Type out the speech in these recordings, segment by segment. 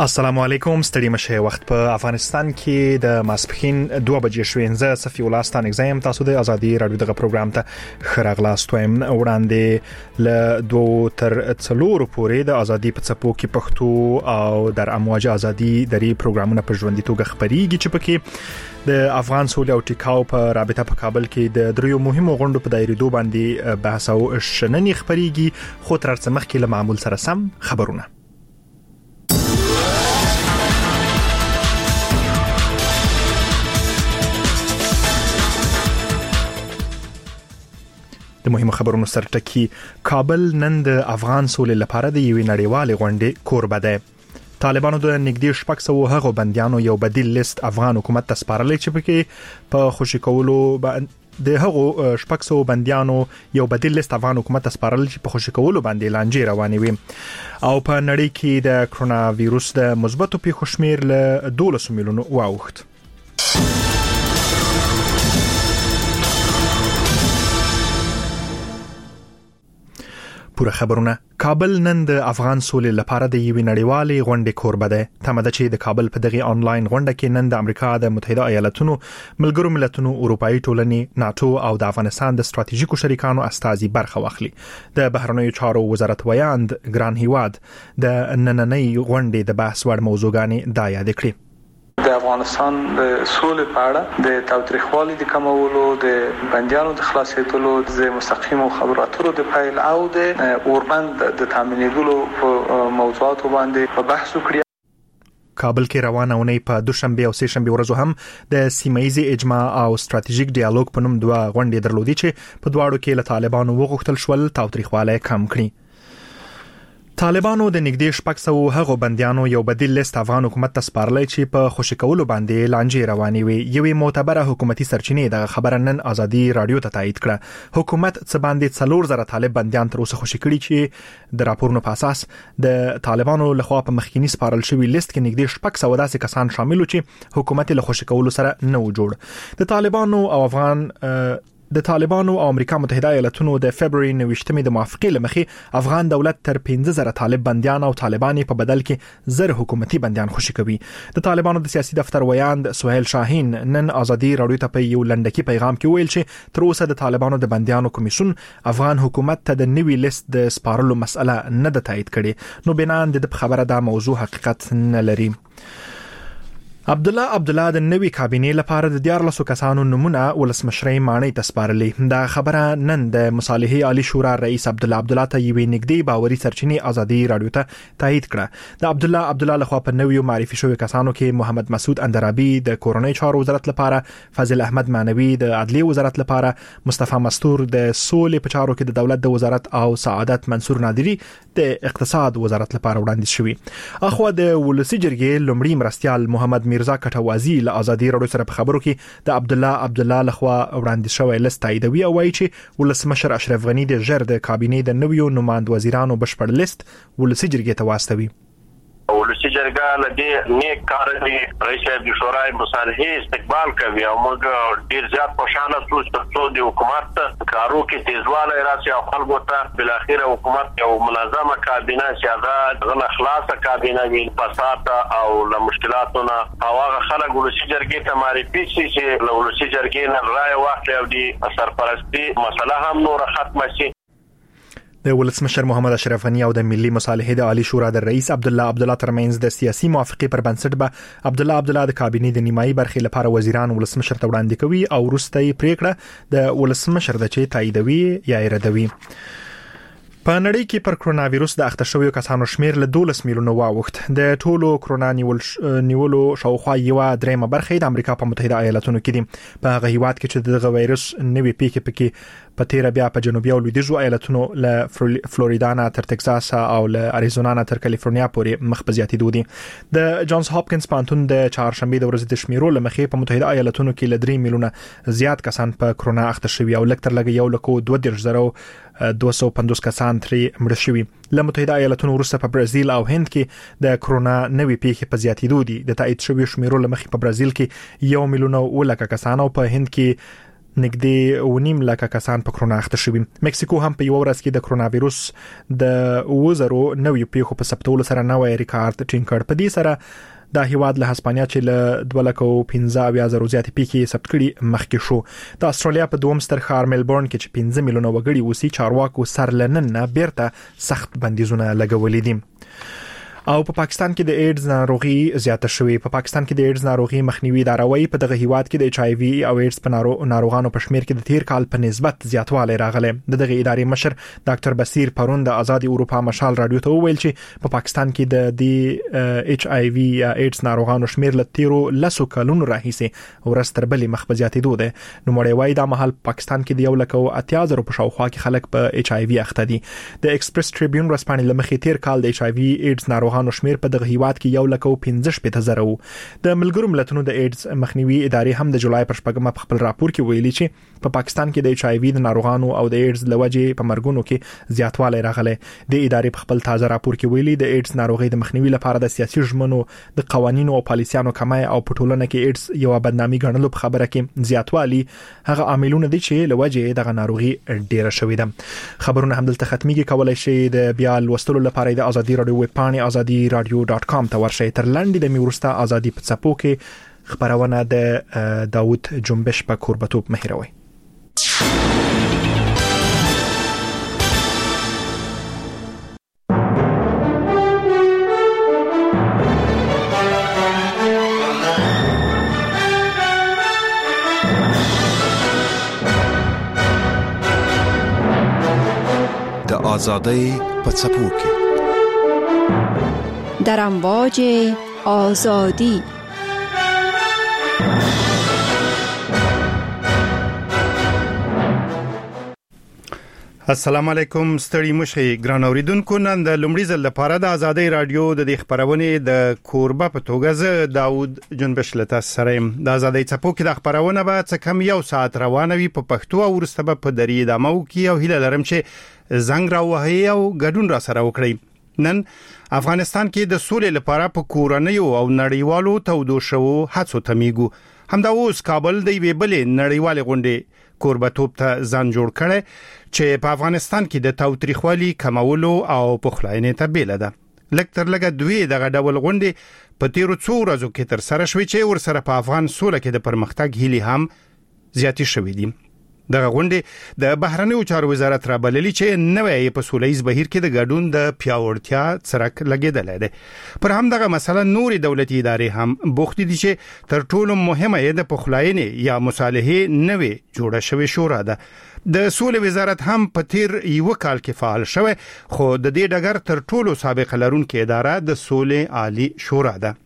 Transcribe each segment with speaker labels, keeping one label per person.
Speaker 1: السلام علیکم ستړي مشه وخت په افغانستان کې د ماسپخین 2 بجې شوې زه صفي ولستان اگزایم تاسو د ازادي رادیو دغه پروګرام ته خراغلاست وایم وړاندې ل 2 تر 4 پورې د ازادي په څپو کې پښتو او در امواج ازادي دري پروګرامونه په ژوندۍ توګه خبريږي چې پکې د افغان سولې او ټیکاو په رابطه په کابل کې د دریو مهمو غونډو په دایریدو باندې بحث او شننې خبريږي خو تر څه مخکې له معمول سره سم خبرونه د مهمو خبرونو سرټکی کابل نن د افغان سولې لپاره د یوې نړیوالې غونډې کوربه ده طالبانو د نږدې 600 هغو بنديانو یو بدیل لیست افغان حکومت ته سپارلی چې پکې په خوشی کولو د هغو 600 بنديانو یو بدیل لیست افغان حکومت ته سپارل چې په خوشی کولو باندې لانجې روانې وي او په نړۍ کې د کرونا وایروس د مثبتو پیښو شمیر له 12 میلیونو واوښت پوره خبرونه کابل نن د افغان سولې لپاره د یوې نړیوالې غونډې کوربه ده تمه ده چې د کابل په دغه آنلاین غونډه کې نن د امریکا د متحده ایالاتونو ملګرو ملتونو اروپאי ټولنې ناتو او د افغانستان د ستراتیژیکو شریکانو استازي برخه واخلي د بهرنیو چارو وزارت ویاند ګران هیواد د نننۍ غونډې د بحث وړ موضوعګانې دا یاد کړې
Speaker 2: د افغانستان د سولې په اړه د تاوتریخوالي د کمولو د بنديانو د خلاصېدلو د مستقیمو خبرو اترو د پیل او د اوربند د تامینېدلو په موضوعاتو باندې په بحث وکړي
Speaker 1: کابل کې روانه ونې په دوشنبه او سهشنبه ورځو هم د سیمایي اجماع او ستراتیژیک ډیالوګ په نوم 2 غونډې درلودي چې په دواړو کې له طالبانو وغوښتل شول تاوتریخواله کم کړي طالبانو د نږدې 600 هغو بنديانو یو بدیل لیست افغان حکومت ته سپارلی چې په خوشی کولو باندې لانجې روانې وي یوې معتبره حکومتي سرچینې د خبره نن ازادي رادیو ته تایید کړه حکومت څه باندې 4000 طالب بنديان تر اوسه خوشی کړي چې د راپورونو په اساس د طالبانو لخوا په مخکینی سپارل شوی لیست کې نږدې 600 داسې کسان شامل و چې حکومت له خوشی کولو سره نه و جوړ د طالبانو او امریکا متحده ایالاتونو د فبراير 19 د موافقې لمخې افغان دولت تر 15000 طالب بنديان او طالبان په بدل کې زر حکومتي بنديان خوشی کوي د طالبانو د سیاسي دفتر ویاند سهیل شاهین نن ازادي رادیو ته په یو لنډکی پیغام کې ویل چې تر اوسه د طالبانو د بنديانو کمیسیون افغان حکومت ته د نوي لیست د سپارلو مسأله نه د تایید کړي نو بنان د خبره دا موضوع حقیقت نه لري عبد الله د نوي کابینې لپاره د 14 کسانو نمونه ولسمشرۍ مانۍ ته سپارلې دا خبره نن د مصالحې عالی شورا رئیس عبد الله ته یوې نږدې باوري سرچینې ازادي رادیو ته تایید کړه د عبد الله لخوا په نویو معرفي شوی کسانو کې محمد مسعود اندرابي د کورنۍ چارو وزارت لپاره فضل احمد معنوي د عدلیه وزارت لپاره مصطفی مستور د سولې په چارو کې د دولت د وزارت او سعادت منصور نادری د اقتصاد وزارت لپاره وړاندیز شوی اخو د ولسی جرګې لومړي مرستيال محمد میرزا کټوازی له ازادي رادیو سره په خبرو کې د عبد الله لخوا وړاندیز شوی لیست تاییدوي او وایي چې ولسمشر اشرف غنی د ژر د کابینې د نویو نمائند وزیرانو بشپړ لیست ولسی جرګې ته واستوي
Speaker 3: ولسی جرګه لدې نیک کار دی رئیس د شورای مصالحې استقبال کوي او موږ ډیر زیات خوشاله شو چې د حکومت کارو کې تیزواله راشي او خلکو ته بل اخر حکومت یو منظمه کابینه چې غل اخلاصه کابینه وي فساد او له مشکلاتونو او هغه خلک ولسی جرګې ته معرفي شي چې له ولسی جرګې نه رائے واخلي او د سرپرستی مسله هم نور ختم شي
Speaker 1: د ولسمشر محمد اشرف غنی او د ملي مصالحې د عالی شورا د رئیس عبد الله ترمنځ د سیاسي موافقې پر بنسټ به عبد الله د کابینې د نیمایي برخې لپاره وزیران ولسمشر ته وړاندې کوي او وروستۍ پریکړه د ولسمشر د چې تاییدوي یا ردوي په نړۍ کې پر کرونا وایروس د اخته شویو کسانو شمیر له 12 میلیونو واوښت د ټولو کرونا نیولو شاوخوا یو درېمه برخه د امریکا په متحده ایالاتونو کې دي په هغه هیواد کې چې دغه وایروس نوې پیښه پکې په تیر بیا په جنوبي او لویدیځو ایالاتونو له فلوریدا نه تر ټکساس او له اریزونا نه تر کالیفورنیا پورې مخ په زیاتېدو دي د جونز هاپکینز پانتون د چهارشنبه د ورځې د شمیرو لمخې په متحده ایالاتونو کې له 3 میلیونه زیات کسان په کرونا اخته شوي او لکتر لګ 1,250 کسان ترې مړ شوي له متحده ایالاتونو وروسته په برازیل او هند کې د کرونا نوې پیښې په زیاتېدو دي د تایید شوی شمیرو لمخې په برازیل کې 1,000,000 کسان او په هند کې نږدې 1.5 لک کسان په کرونا اخته شوي. مکسیکو هم په یو ورځ کې د کرونا وایروس د 2000 نوې پیښو په ثبتولو سره نوې ریکارډ ټینګ کړ. په دې سره د هیواد له هسپانیا چې له 215,000 زیات پیښې ثبت کړي مخکې شو. د استرالیا په دوم ستر ښار ملبورن کې چې 15 میلیونه وګړي اوسي چارواکو سرلنن نه بیرته سخت بندیزونه لګولې دي. او په پاکستان کې د ایډز ناروغي زیاته شوې. په پاکستان کې د ایډز ناروغي مخنیوي ادارې په دغه هیواد کې د ایچ آی وی او ایډز په ناروغانو په شمیر کې د تیر کال په نسبت زیاتوالی راغلی. دغه ادارې مشر ډاکټر بصیر پرون د آزادي اروپا مشال رادیو ته وویل چې په پاکستان کې د ایچ آی وی یا ایډز ناروغانو شمیر له تیرو 10 کلونو راهیسې ورځ تر بلې مخ په زیاتېدو ده. نو مړی وایي دا مهال پاکستان کې د 180,000 په شاوخوا کې خلک په ایچ آی وی اخته دي. د ایکسپریس ټریبیون ورځپاڼې لمخې تیر کال د ایچ آی وی ایډز ناروغانو شمیر په دغه هیواد کې 1,15,000 وو. د ملګرو ملتونو د ایډز مخنیوي ادارې هم د جولای پر 8 په خپل راپور کې ویلي چې په پاکستان کې د ایچ آی وی د ناروغانو او د ایډز لوجې په مرګونو کې زیاتوالی راغلی. د ادارې په خپل تازه راپور کې ویلي د ایډز ناروغي د مخنیوي لپاره د سیاسي ژمنو د قوانینو او پالیسیانو کمای او په ټولنه کې ایډز یو بدنامي ګڼلو په خبره کې زیاتوالی هغه عاملونه دي چې لوجې دغه ناروغي ډیره شوې ده. خبرونه هم دلته ختميږي. کولای شئ د بیا لوستلو لپاره د ازادي رادیو ویب پاڼې azadiradio.com ته ورشئ. تر لاندې د میورستا ازادي په څپو کې خبرونه د داوود جنبش په کوربتوب مهیروي.
Speaker 4: د آزادۍ په څپو کې
Speaker 5: در امواج آزادی.
Speaker 6: السلام علیکم ستړي مشي ګران اوریدونکو. نن د لومړي ځل لپاره د آزادۍ رادیو د خبرونې د کوربه په توګه زه داوود جنبش لته سره يم. د آزادۍ څپو کې د خبرونه به څه کم یو ساعت روانه وي په پښتو او ورسته په دري ادمو کې او هیله لرم چې زنګ راوهي او ګډون را سره وکړي. نن افغانستان کې د سولې لپاره په کورنیو او نړیوالو تودو شو هڅو تمیګو. همدا اوس کابل د وی بلې نړیوال غونډې کوربتوب ته ځان جوړ کړي چې په افغانستان کې د تاوتریخوالي کمولو او پخلاینې ته بیل ده. لکتر لګه دوی دغه ډول غونډې په تیرو څو ورځو کې تر سره شوې چې ورسره په افغان سوله کې د پرمختګ هیلي هم زیاتې شوې دي. دغه غونډې د بهرنیو چارو وزارت را بللي چې نوې په سولهیز بهیر کې د ګډون د پیاوړتیا څرک لګیدل دی. پر هم دغه مسله نوري دولتي ادارې هم بوخت دي چې تر ټولو مهمه د پخلاینې یا مصالحې نوې جوړه شوې شورا ده. د سولې وزارت هم په تیر یو کال کې فعال شوه، خو د دې ډګر تر ټولو سابقه لرونکو اداره د سولې عالی شورا ده.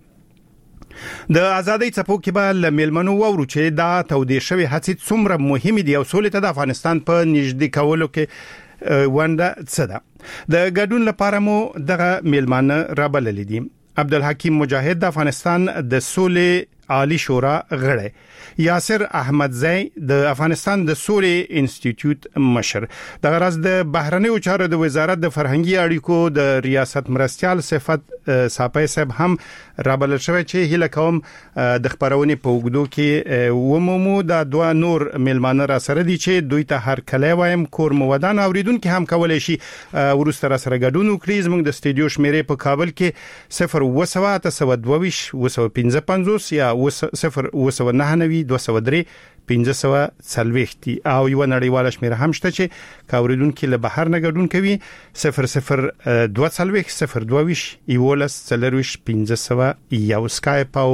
Speaker 6: د آزادۍ څپو کې به لملمنو وورو چې دا تودې شوی هڅې څومره مهمه دي او سولې ته د افغانستان په نږدې کولو کې ونده څه ده. د ګډون لپاره مو دغه ملمانه را بلل دي. عبدالحکیم مجاهد د افغانستان د سولې عالی شورا غړی، یاسر احمدزی د افغانستان د سولې انسټیټیوټ مشر، د غرض د بهرنیو چارو د وزارت د فرهنګي اړیکو د ریاست مرستيال صفت صاحب صاحب هم رابل شوی چې هله کوم د خبرونې په وګدو کې ومومو د دوه نور ملمانه را سره دي چې دوی ته هر کله وایم کور مو ودان اوریدونکو هم کولای شي ورسره سره ګډون وکړي. زموږ د استودیو شمیرې په کابل کې 0 215 یا 0 203 540 او یو نړیواله شمیره هم شته چې کاوریدونکو له بهر نه ګډون کوي 00 220 12 500 یو سکایپ او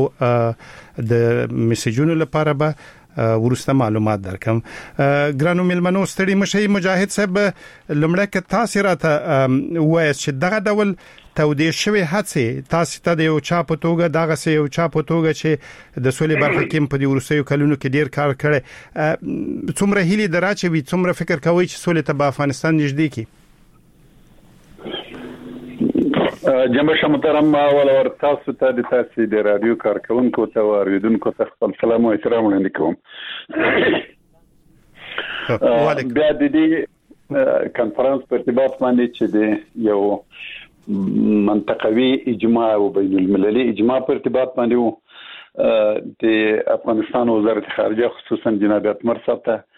Speaker 6: د میسجونو لپاره به ورسته معلومات درکم. ګرانو ملمنو ستړي مشي مجاهد صاحب لمړه کې تاسو راته وایي چې دغه ډول تودې شوی هڅه تاسو ته د یو چا په توګه دغه سه یو چا په توګه چې د سولې برخه کې په دې ورسېو کلونو کې ډیر کار کړي، څومره هیلې دراچوي، څومره فکر کوي چې سولې ته په افغانستان نږدې کی؟
Speaker 7: جنبش محترم اول اور تاسو ته د تاسو د رادیو کارکونکو ته اوریدونکو ته خپل سلام او احترام وړاندې کوم. بیا د دې کانفرنس په ارتباط باندې چې د یو منطقوي اجماع او بین المللي اجماع په ارتباط باندې د افغانستان وزارت خارجه خصوصا جناب اتمر صاحب ته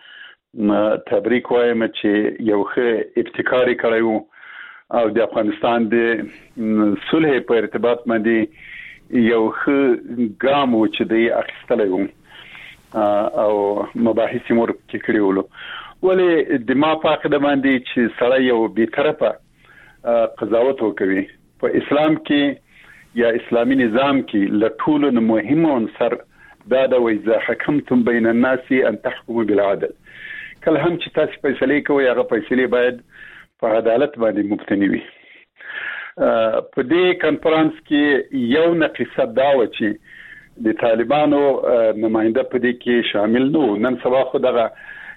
Speaker 7: تبریک وایم چې یو ښه ابتکار کړی او د افغانستان د صلح په ارتباط باندې یو ښه ګام چې دی اخیستلی او مباحث مور کې کړی ولو ولې د ما په عقیده باندې چې سړی یو بی‌طرفه قضاوت وکوي په اسلام کې یا اسلامي نظام کې له ټولو مهم عنصر دا د وایي حکمتم بین الناس ان تحكموا بالعدل کله هم چې تاسو فیصله کوئ هغه فیصله باید په عدالت باندې مبتني وي په دې کانفرنس کې یو نقص دا و چې د طالبانو نماینده په دې کې شامل نو نن سبا خو دغه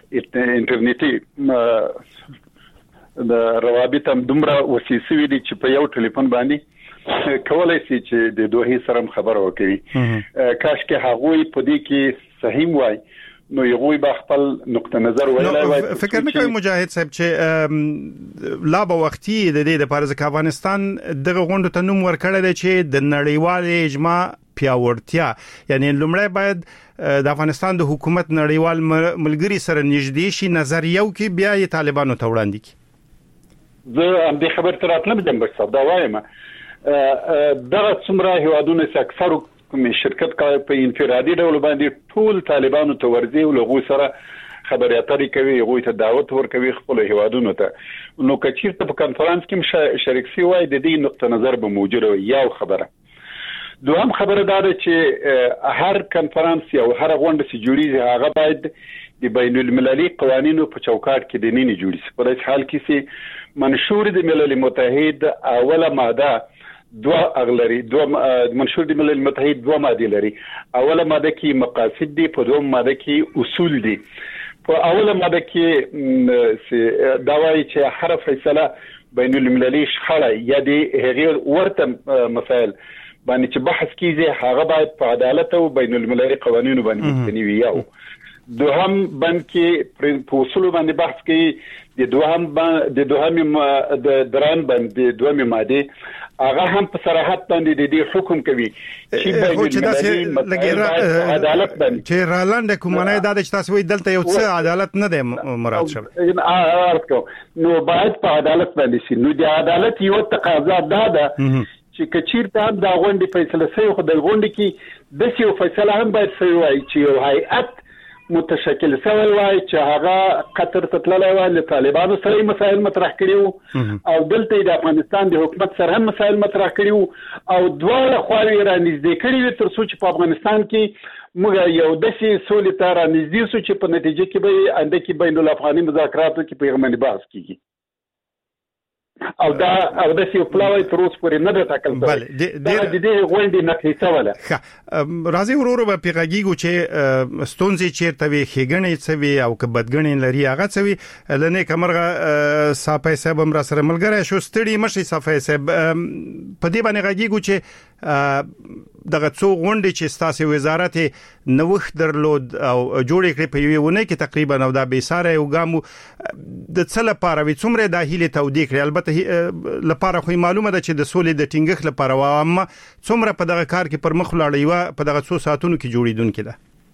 Speaker 7: انټرنیټي د روابط هم دومره وسیسوي دي چې په یو ټلیفون باندې کولای شي چې د دوه سره خبرو کوي کاش کې هغوی په دې کې صحیح وای نو یو به خپل نقطه نظر ویلای وای
Speaker 6: فکر نه کوي مجاهد صاحب چې لا به وختي د دې لپاره ځکه افغانستان دغه غونډه ته نوم ورکړی دی چې د نړیوال اجماع پیاوړتیا یعنی لومړی باید د افغانستان د حکومت نړیوال ملګری سره نږدې شي نظریو کې بیا یې طالبانو ته وړاندې کړي
Speaker 7: زه هم د خبر تر اتلم جنب صاحب دا وایم دغه څومره هیوادونه چې اکثر کوم شرکت کوي په انفرادي ډول باندې ټول طالبانو ته ورځي او لغوي سره خبري اترې کوي غوي ته دعوت ورکوي خپل هیوادونو ته نو کچیر ته په کانفرنس کې شریک شي وای د دې نقطه نظر به موجوده یو خبره دوهم خبره دا ده چې هر کانفرنس یا هر غونډه چې جوړیږي هغه باید د بین المللي قوانینو په چوکاټ کې د نینې جوړي شي په حال کې چې منشور د ملل متحد اوله ماده دو اغلري دو منشور د ملل متحد دو ماده لري اوله ماده کې مقاصد دي په دوم ماده کې اصول دي په اوله ماده کې دا وايي چې هر فیصله بین المللي شخړه یا د هغې ورته مسائل باندې چې بحث کیږي هغه باید په عدالت او بین المللي قوانینو باندې مبتني وي یو دوهم باندې کې په اصول باندې بحث کوي د دوهم د دران باندې دوهم ماده هغه هم په صراحت باندې د دې حکم کوي
Speaker 6: چې لګي
Speaker 7: عدالت باندې
Speaker 6: چې رالاند کومه دا چې تاسو وی دلته یو څه عدالت نه دی مراد شوی
Speaker 7: نو باید په عدالت باندې شي نو د عدالت یو تقاضا ده چې کچیر ته دا غونډه فیصله شوی خو د غونډه کې د یو فیصله هم باید شوی وای چې یو هیئت متشکل شوی وای چې هغه قطر ته تللی وای له طالبانو سره مسائل مطرح کړي او دلته د افغانستان د حکومت سره هم مسائل مطرح کړي او دواړه خواوې را نږدې کړي تر څو چې په افغانستان کې موږ یو داسې سولې ته را نږدې شو چې په نتیجه کې به انده کې بین الافغاني مذاکراتو کې پیغامونه بحث کیږي او دا او د سی پلاوی تر اوسه پورې نه ټاکل شوی دا د دې غونډې نقیصه ولا
Speaker 6: راځي ورور به پیغاګیږي چې ستونزې چیرته وي خېګنې څه وي او کبدګنې لري هغه څه وي لنه کمرغه صافي صاحب هم را سره ملګری شو ستړي مشي صافي صاحب په دې باندې غاګیږي چې دغه څو غونډې چې ستاسو وزارت نوښت درلود او جوړې کړې په یوه ونه کې تقریبا نو دا به ساره یو ګامو د څه لپاره وي څومره د هیله تودې کړې البته لپاره خو معلومه ده چې د سولې د ټینګښت لپاره وام څومره په دغه کار کې پر مخ لاړی و په دغه څو ساعتونو کې جوړیدونکې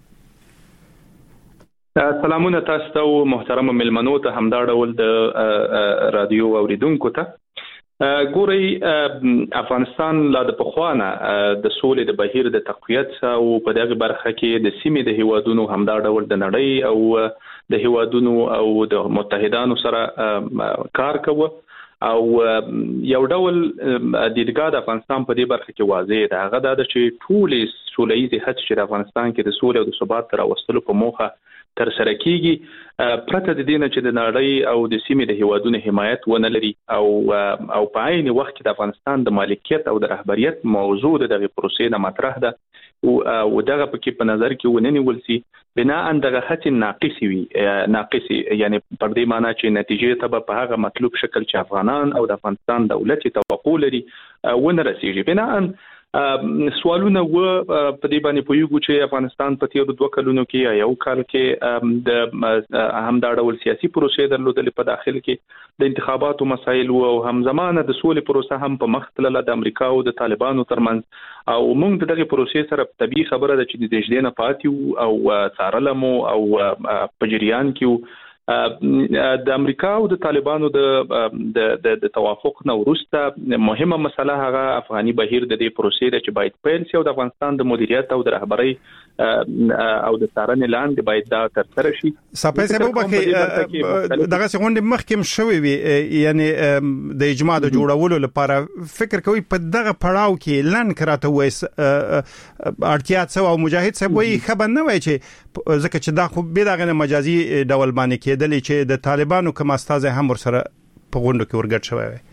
Speaker 6: ده
Speaker 8: سلامونه تاسو ته محترم ملمنو ته همدا ډول د رادیو اوریدونکو ته ګوري افغانستان لا د پخوانه د سولې د بهیر د تقویت او په دغه برخه کې د سیمې د هیوادونو همدا ډول د نړۍ او د هیوادونو او د متحدانو سره کار کوي او یو ډول دیدګاه د افغانستان په دې برخه کې واضح ده هغه دا چې ټول سولېزي هڅې چې د افغانستان کې د سولې او د ثبات تر راوستلو په موخه تر سره کیږي پرته د دې نه چې د نړۍ او د سیمې د هیوادونو حمایت ونه لري او په عین وخت کې د افغانستان د مالکیت او د رهبریت موضوع د دغه پروسې نه مطرح ده او دغه پکې په نظر کې وننول سي بنا ان دغه هڅې ناقصي یعنی پر دې معنی چې نتیجې ته په هغه مطلوب شکل چې افغانان او د افغانستان دولت توقع لري ونه رسیږي بنا ان سوالونه و په دې باندې پویګو چې افغانستان په تیر 2 کلونو کې یو کال کې د همدا ډول سیاسي پروسې درلودل په داخل کې د انتخاباتو مسایل او همزمانه د سولې پروسه هم په مخ تلله د امریکا او د طالبانو ترمنځ او موږ دغه پروسې سره طبيعي خبره ده چې د جدينه پاتې او څارلمو او په جریان کې د امریکا او د طالبانو د توافق نه وروسته مهمه مسله هغه افغاني بهیر د دې پروسې چې باید پیل شي او د افغانستان د مدیریت او د رهبري او د څارنې لاندې باید دا ترسره شي.
Speaker 6: صاحب سبب دغه څنګه مخکې شوی وي یعنی د اجماع د جوړولو لپاره فکر کوي په دغه پړاو کې لن کراته وایس اړتیا څه او مجاهد صاحب وایي خبر نه وای چې ځکه چې دا خو به دغه مجازي ډول باندې کېدل چې د طالبانو کوم استاد هم ورسره په غونډه کې ورګډ شوی وي.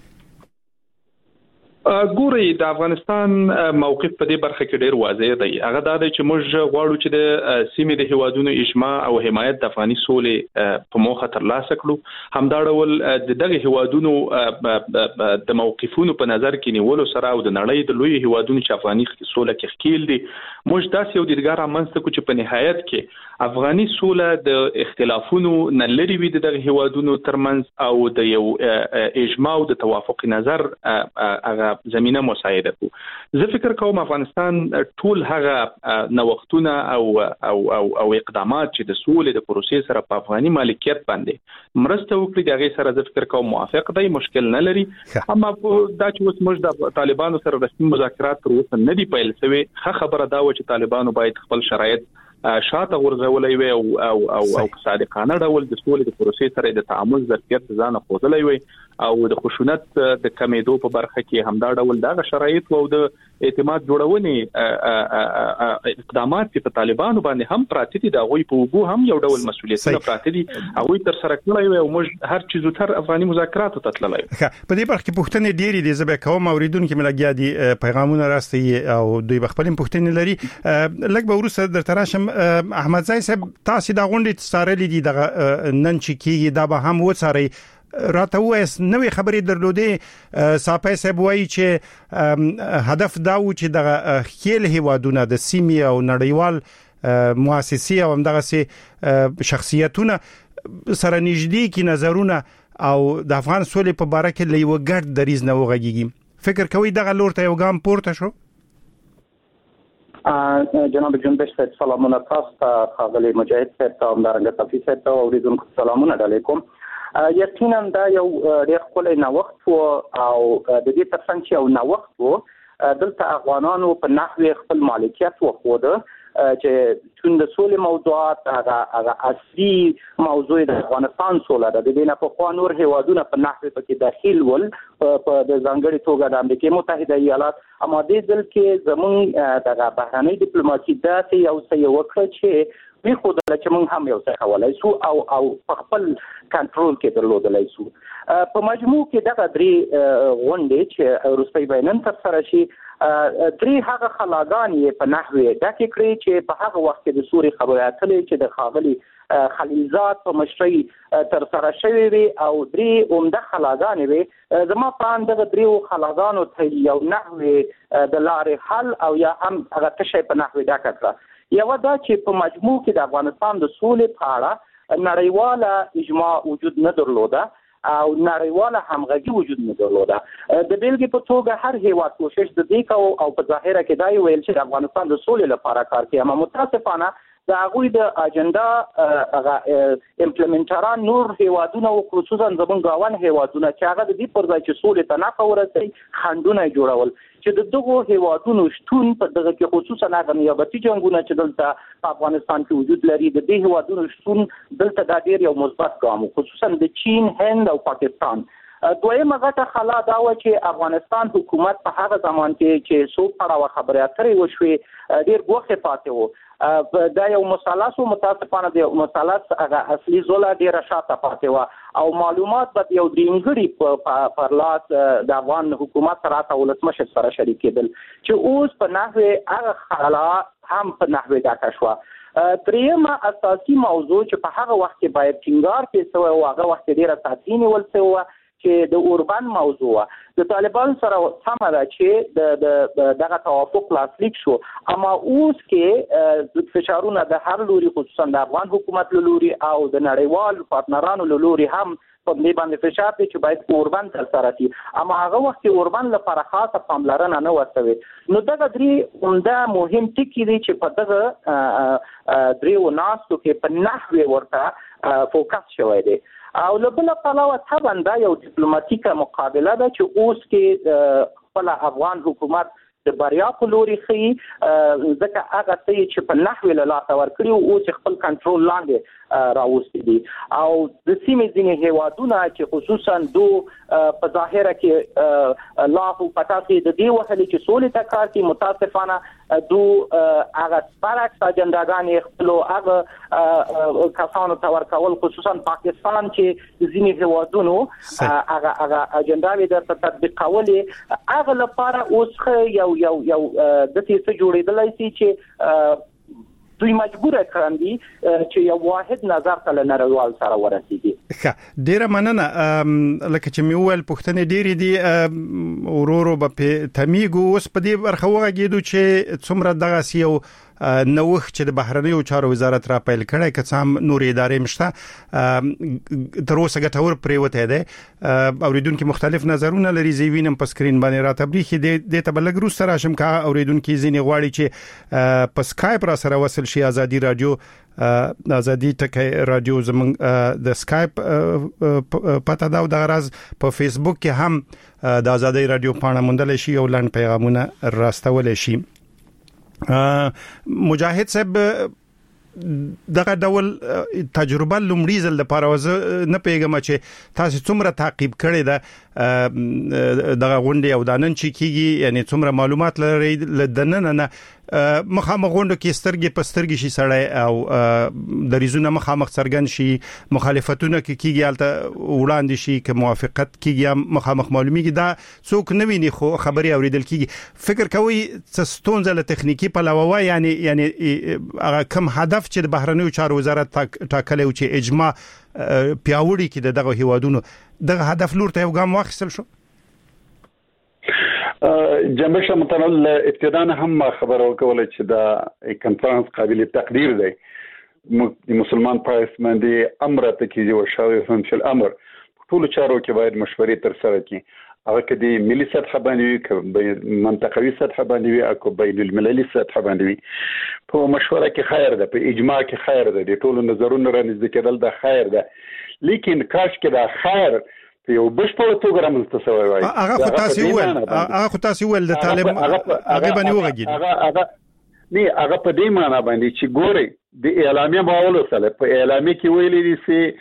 Speaker 8: ګوري د افغانستان موقف په دې برخه کې ډیر واضح دی. هغه دا دی چې موږ غواړو چې د سیمې د هیوادونو اجماع او حمایت د افغاني سولې په موخه ترلاسه کړو. همدا ډول دغه هیوادونو د موقفونو په نظر کې نیولو سره او د نړۍ د لوی هیوادونو چې افغاني سوله کې ښکیل دي موږ داسې یو دیدګار رامنځته کړو چې په نهایت کې افغاني سوله د اختلافونو نه لري وي د هیوادونو ترمنځ او د یو اجماع او د توافق نظر هغه زمينه مساعده کو. زه فکر کوم افغانستان ټول هغه نوښتونه او اقدامات چې د سولې د پروسې سره په افغاني مالکیت باندې مرسته وکړي دغه سره زه فکر کوم موافق دی، مشکل نه لري. اما دا چې اوس موږ د طالبانو سره رسمي مذاکرات تر اوسه نه دی پیل شوی، خبره دا و چې طالبانو باید خپل شرایط شاته غورځولای وي او صادقانه ډول د سولې د پروسې سره د تعامل ظرفیت ځان خوذلای وي او د خشونت د کمیدو په برخه کې همدا ډول دغه شرایط او د اعتماد جوړونې اقدامات چې په طالبانو باندې هم پراته دي د غوي په وګو هم یو ډول مسؤلیتونه پراته دي او تر سره کړی وي او موږ هر چیزو تر افغاني مذاکرات ته تللی.
Speaker 6: په دې برخه کې پوښتنې ډېری دي زبې کوم اوریدونکو ملګیا دي پیغامونه راستي او دوی بخپل پوښتنې لري. لکه به ورسره در تراشم احمد زای صاحب تاسو دا غونډه ستارلې دي د نن چې کیږي دا به هم وڅاري راته وایس نوې خبرې درلودې. صاحب صاحب وایي چې هدف دا و چې د خیل هیوادونه د سیمې او نړیوال مؤسسې او همدغه سي شخصیتونه سره نږدې کی نظرونه او د افغان سولې په باره کې لوي ګډ دریز نه وغږیږي. فکر کوي دغه لور ته یو ګام پورته شو؟
Speaker 9: جناب جنبش صاحب سلامونه تاسو ته، خاغلی مجاهد صاحب ته همدارنګه تفصیل صاحب ته اوریدونکو سلامونه علیکم. یقینا دا یو ډېر ښکلی نوښت و او د دې ترڅنګ چې یو نوښت و دلته افغانانو په نحوې خپل مالکیت وښوده چې چون د سولې موضوعات هغه اصلي موضوع د افغانستان سوله ده. د دې نه پخوا نور هیوادونه په نحوې پکې داخل ول په د ځانګړي توګه د امریکا متحده ایالات، اما دې ځل کې زموږ دغه بهرنۍ ډیپلوماسي داسې یو څه وکړه چې وی خو د چې موږ هم یو څه کولای شو او په خپل کنټرول کې درلودلای شو. په مجموع کې دغه درې غونډې چې روسي بینن تر سره شي درې هغه خلاګانې په نحوې دا کې کړی چې په هغه وخت کې د سوري خبرې اترې چې د خاغلی خلیلزاد په مشرۍ تر سره شوی وي او درې عمده خلاګانې وي. زما په اند درې خلاګانو ته یو نحوې د لارې حل او یا هم هغه تشه په نحوې دا کړه. یو دا چې په مجموع کې د افغانستان د سولې په اړه نړیواله اجماع وجود نه درلوده او نړیواله همغږي وجود نه درلوده. د بیلګې په توګه هر هیواد کوشش د دې کوي او په ظاهره کې دا ویل چې د افغانستان د سولې لپاره کار کوي، اما متاسفانه د هغوی د اجنډا امپلیمنټران نور هیوادونه او خصوصا زمونږ ګاون هیوادونه چې هغه د دې پر ځای چې سولې ته نه ورسي خندونه جوړول چې د دغو هیوادونو شتون په دغه کې خصوصا هغه نیابتي جنگونه چې دلته په افغانستان کې وجود لري د دې هیوادونو شتون دلته دا ډیر یو مثبت ګام خصوصا د چین، هند او پاکستان. دویمه غټه خلا دا و چې افغانستان حکومت په هغه زمان کې چې څو پړاوه خبرې اترې وشوې ډیر ګوښه پاتې وو. دا یو مثلث متاسفانه د مثلث هغه اصلي زوله ډیره شاته پاتې و او معلومات به یو درینګړي پر لاس د افغان حکومت سره ولسمشر سره شریک کېدل چې اوس په نحوې هغه خلا هم په نحوې دا شو. دریمه اساسي موضوع چې په هغه وخت کې باید ټینګار کې سوی او هغه وخت ډیره تاسینی ول سوی چې د اوربان موضوع د طالبان سره سم ده چې دغه توافق لاسلیک شو، اما اوس کې د فشارونه د هر لوري خصوصا د افغان حکومت له لوري او د نړیوال پارتنرانو له لوري هم په دې باندې فشار دی چې باید اوربند ترسره شي، اما هغه وخت کې اوربند لپاره خاصه پاملرنه نه وشوي. نو دغه درې عمده مهم ټکي دي چې په دغه درې وناستو کې په نحوه ورته فوکس شوی دی. او له بل پلوه طبعا دا یو ډیپلوماټیکه مقابله ده چې اوس کې خپل افغان حکومت د بریا په لوري خي، ځکه هغه څه چې په نحوه له لاسه ورکړي او چې خپل کنټرول لاندې راوستي دي. او د سیمې ځینې هیوادونه چې خصوصا په ظاهره کې لا خو پتا کې د دې وهلي چې سولې ته کار کوي، متاسفانه هغه برعکس اجنداګانې خپلو هغه کسانو ته ورکول، خصوصا پاکستان چې ځینې هیوادونو هغه اجنداوې درته تطبیقولې، هغه لپاره اوس یو د څه جوړېدلی سي چې دوی مجبور کړم دي چې یو واحد نظر ته نړیوال سره ورسیږي.
Speaker 6: ډیره مننه. لکه چې مې وویل پوښتنې ډېرې دي، ورورو به تمیګو اوس په دې برخه وغږېدو چې څومره دغه یو نوښت چې د بهرنیو چارو وزارت را پیل کړی، که څه هم نور ادارې مشته، تر اوسه ګټور پریوته دی. اوریدونکو مختلف نظرونه لري، زیوینم په سکرین باندې را تبریخي د تبلګ روس سره شم کا اوریدونکو ځینې غواړي چې په سکایپ را سره وصل شي. ازادي رادیو ازادي ټکی رادیو زمونږ د سکایپ پته دا د غرض په فیسبوک کې هم د ازادي رادیو پاڼه موندل شي او لاند پیغامونه راستول شي. مجاهد صاحب دغه ډول تجربه لومړی ځل لپاره نه پیغام چې تاسو څومره تعقیب کړی دا دغه غونډه او دانن چې کیږي، یعنی څومره معلومات لري لدننه نه مخامخ غونډه کې سترګې په سترګې شي سړی او د ریزونه مخامخ څرګند شي، مخالفتونه کې کیږي البته وړاندې شي، که موافقت کیږي مخامخ معلومیږي، دا څوک نه ویني خو خبري اوریدل کیږي. فکر کوي څه ستونزه له تخنیکی پلوه یعنی هغه کوم هدف چې د بهرنیو چارو وزارت ټاکلی و چې اجماع پیاوړي کې دغه هیوادونو دغه هدف لور ته یو ګام واخیستل شو؟
Speaker 7: جنبش متنل ابتداء هم خبر وکول چې دا کنفرانس قابل تقدیر دی. مسلمان پارلماني امر ته کیږي او شاوی هم چې الامر ټول چارو کې باید مشورې تر سره کړي، هغه کې د ملي سطح باندې وي، که منطقوي سطح باندې وي، او که بین المللي سطح باندې وي. په مشوره کې خیر ده، په اجماع کې خیر ده، د ټولو نظرونو را نږدې کېدل د خیر ده، لیکن کاش کې دا خیر یو بشپړ توګه رامنځته شوی وای.
Speaker 6: هغه خو تاسو ویل د طالب هغه باندې وغږید،
Speaker 7: هغه په دې معنی باندې چې ګوري د اعلامیه باول سره په اعلامیه کې ویلي دي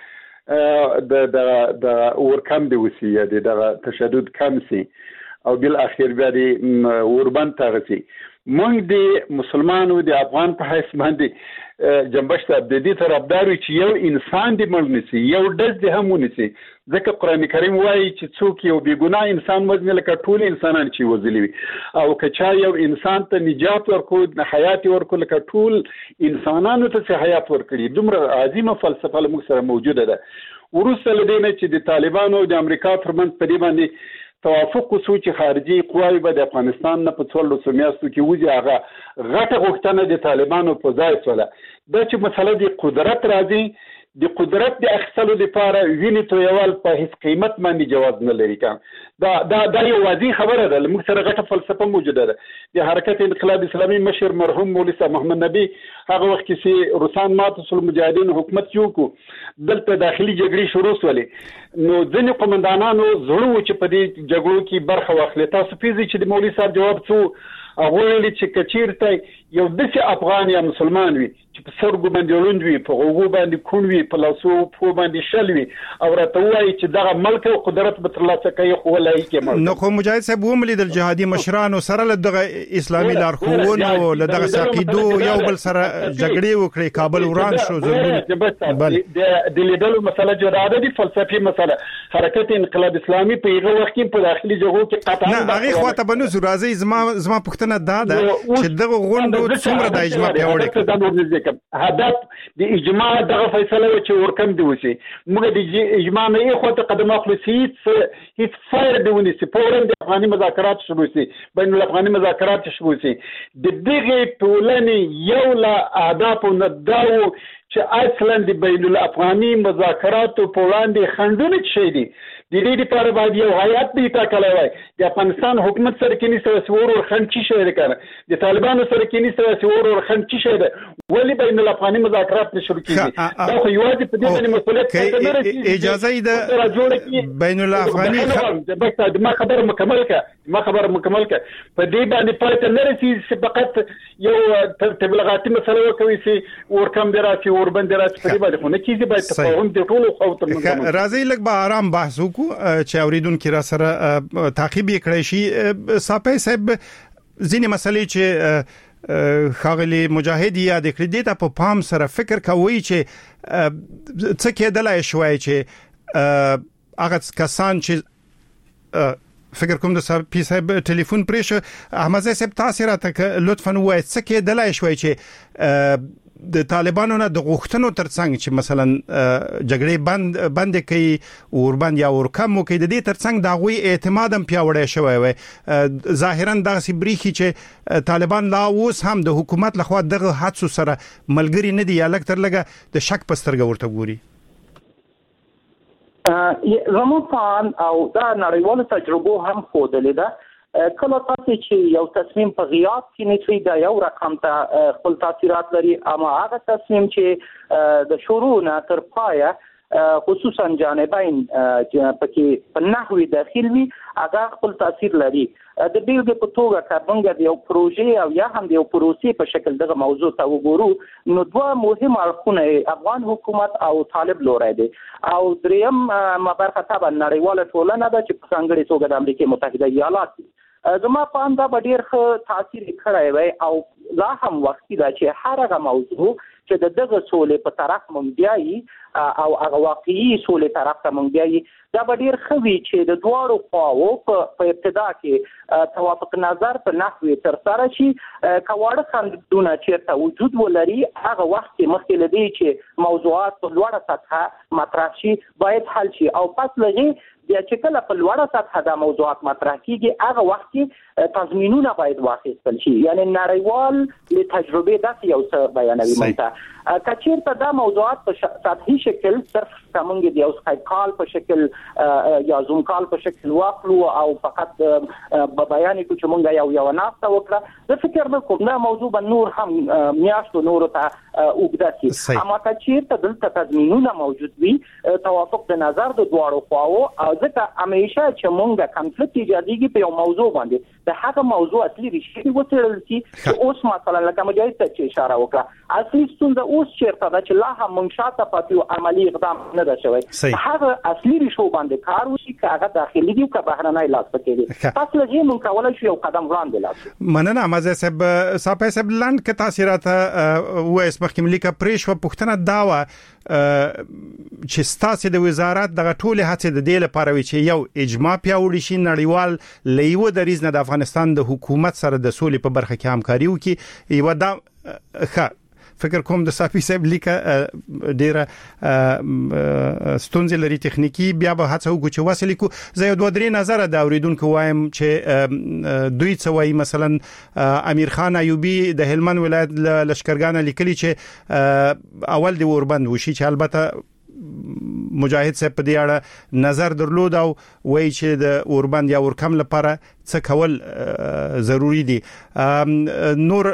Speaker 7: چې د ورکم دی وسیه د تشدد کم سي او بل اخر بیا د اوربند تغسي. موږ د مسلمانانو د افغان په حیث باندې جنبشت د دې طرفدارو چې یو انسان دی مړ نسی، یو ډز دی هم ونسی، ځکه قرآن کریم وایي چې څوک یو بې ګناه انسان وژني لکه ټول انسانان چې وژلي وي، او که چا یو انسان ته نجات ورکړو، حیات ورکړو لکه ټول انسانانو ته چې حیات ورکړي. دومره عظیمه فلسفه موږ سره موجوده ده. وروسته له دې نه چې د طالبانو او د امریکا ترمنځ په دې باندې توافق وسو چې خارجي قواوی به د افغانستان نه په 14 میاشتو کې وځي، هغه غټه غوښتنه د طالبانو په ځای سره دا چې مسله د قدرت راځي، د قدرت د اخیستلو لپاره وینې تویول په هیڅ قیمت باندې جواز نه لري. دا یو واضح خبره ده. موږ سره غټه فلسفه موجوده ده. د حرکت انقلاب اسلامي مشر مرحوم مولوي صاحب محمد نبی هغه وخت کې چې روسان ماته سول مجاهدین حکومت یو کو دلته داخلي جګړې شروع شولې، نو ځینې قومندانانو زړه چې په دې جګړو کې برخه واخلي. تاسو پیژنئ چې د مولوي صاحب جواب څه هغه ویلي چې کچیرته یو داسې افغان یا مسلمان وي چې په سرګو باندې لوند وي، په غوږو باندې کون وي، په لاسو په باندې شل وي، او راته وایي چې دغه ملک او قدرت به ترلاسه کوي، خو ولای کې ملک
Speaker 6: نو. خو مجاهد صاحب وملي د جهادي مشرانو سره له دغه اسلامي لارښوونو او له دغه ساقیدو یو بل سره جګړې وکړي، کابل وران شو، زرګون
Speaker 7: بل د لیدلو مسله جوړه ده، فلسفي مسله. حرکت انقلاب اسلامي په هغه وخت کې په داخلي جګړو کې قطعا
Speaker 6: نه هغه خواته بنوز راځي. زما پوښتنه دا ده چې دغه غونډو څومره د اجماع پیوړې کړ.
Speaker 7: هدف د اجماع دغه فیصله چې ورکم دی وسی، موږ د اجماع نه یو خواته قدم اخلو چې هیڅ فایر دی ونیسي، فورا د افغاني مذاکرات شروع شي، بین الافغاني مذاکرات شروع شي. د دغه ټولنې یو لا اهداف نه داو چې اصلا د بین الافغاني مذاکراتو په وړاندې خنډونه شي دي د دې لپاره باید یو هیئت دی ټاکلی وای د افغانستان حکومت سره کې نيسته ور خنډ چی شي کنه د طالبانو سره کې نيسته ور خنډ چی شي ده ولی بین الافغاني مذاکرات نشو کیږي دا خو یوازې په دې باندې مسؤلیت
Speaker 6: اجازه ده بین الافغاني
Speaker 7: ما خبر مکمل کا په دې باندې پاتې نه رسي فقط یو تبلیغاتي مسله وکوي چې ورکم دراسي وربند دراسي په دې باندې خو نه کیږي باید تفاهم د ټولو خو تر
Speaker 6: راځي لږ به آرام بحث وکړو چې اوریدونکو را سره تعقیب کړئ شي صاحب ځینې مسلې چې خاغلی مجاهد یاد کړی دي ته په پام سره فکر کوي چې څه کېدلای شوی چې هغه کسان چې فکر کوم د صاحب ټلیفون پرېښه احمد صاحب تاسو راته لطفا وایئ څه کېدلای شوی چې د طالبانو نه د غوښتنو ترڅنګ چې مثلا جګړې بند کوي وربند یا ورکم کوي د دې ترڅنګ د غوي اعتماد هم پیاوړی شوی وي ظاهرا دا سبريخي چې طالبان لا اوس هم د حکومت لخوا دغه حادثو سره ملګری نه دي یا لکتر لګه د شک پسترګ ورته ګوري
Speaker 9: زموږ فان او دا نړیوالو تجربو هم خوده ده کله تاسو چې یو تصمیم په غیاب کې نیسئ دا یو رقم ته خپل تاثیرات لري اما هغه تصمیم چې د شروع نه تر پایه خصوصا جانبین پکې په نحوی داخل وي هغه خپل تاثیر لري د بیلګې په توګه کاربنګ د یو پروژې او یا هم د یو پروسې په شکل دغه موضوع ته وګورو نو دوه مهم اړخونه افغان حکومت او طالب لوري دي او دریم مبارکه طبعا نړیواله ټولنه ده چې په څنګه توګه د امریکا متحده ایالات زما په انده ډیر ښه تاثیر کړی وي او لا هم وختي دا چې هر هغه موضوع چې دغه سولې په طرف مونږ بیاي او هغه واقعي سولې طرف ته مونږ بیاي دا ډیر خوي چې د دوړو خواو په ابتدا کې توافق نظر په نحوی تر سره شي کواړه خندونه چې وجود ولري هغه وخت کې مخکې لدی چې موضوعات په لوړه سطح مطرح شي باید حل شي او پس لږی بیا چې کله په لوړه سطح دا موضوعات مطرح کیږي هغه وخت کې تضمینونه باید واخیستل شي یعنی نړیوال له تجربه داسې یو څه بیانوي مونږ کچیرته دا موضوعات په سطحي شکل صرف کومګ دی اوس کال په شکل یا زوم کال په شکل واخلو او فقط بیان کو چې مونږ یو ناسته وکړه زه فکر وکم دا موضوع به نور هم میاشتو نور ته وګداسي اما کچیرته دلته تضمینونه موجود وي توافق د نظر د دواړو خواو او ځکه همیشه چې مونږه کنفلیکټ ایجاديږي په یو موضوع باندې د هغه موضوع اصلي ریښې وڅېړل شي چې اوس مثلا لکه مجاهد ته چې اشاره وکړه اصلي ستونزه اوس چیرته ده چې لا هم مونږ شاته پاتې عملی اقدام نه ده شوی هغه اصلي ریښو باندې کار وشي چې هغه داخلي دی او بهرنۍ لاس پکې دي تاسو لږه مونږ کولای شو یو قدم وړاندې لاس
Speaker 6: مننه مزه صاحب لاند کې تاثیرات وایس مخکې ملي پریښو پښتنه داوا چې ستاسو د وزارت دغه ټول هڅې د دې لپاره وي چې یو اجماع پیاوړی شي نړیوال لیو د ریز نه د افغانستان د حکومت سره د سولې په برخه کې همکاري وکړي یو دا فکر کوم د صافي صاحب لیکه ډیره ستونزې لري تخنیکی بیا به هڅه وکړو چې واسه لیکو زه یو دوه درې نظر د اوریدونکو وایم چې دوی څه وایي مثلا امیر خان ایوبی د هلمند ولایت لشکرګان لیکلي چې اول دی وربند وشي چې البته مجاهد صاحب په دې اړه نظر درلود او وایي چې د اوربند یا ورکم لپاره څه کول ضروری دي نور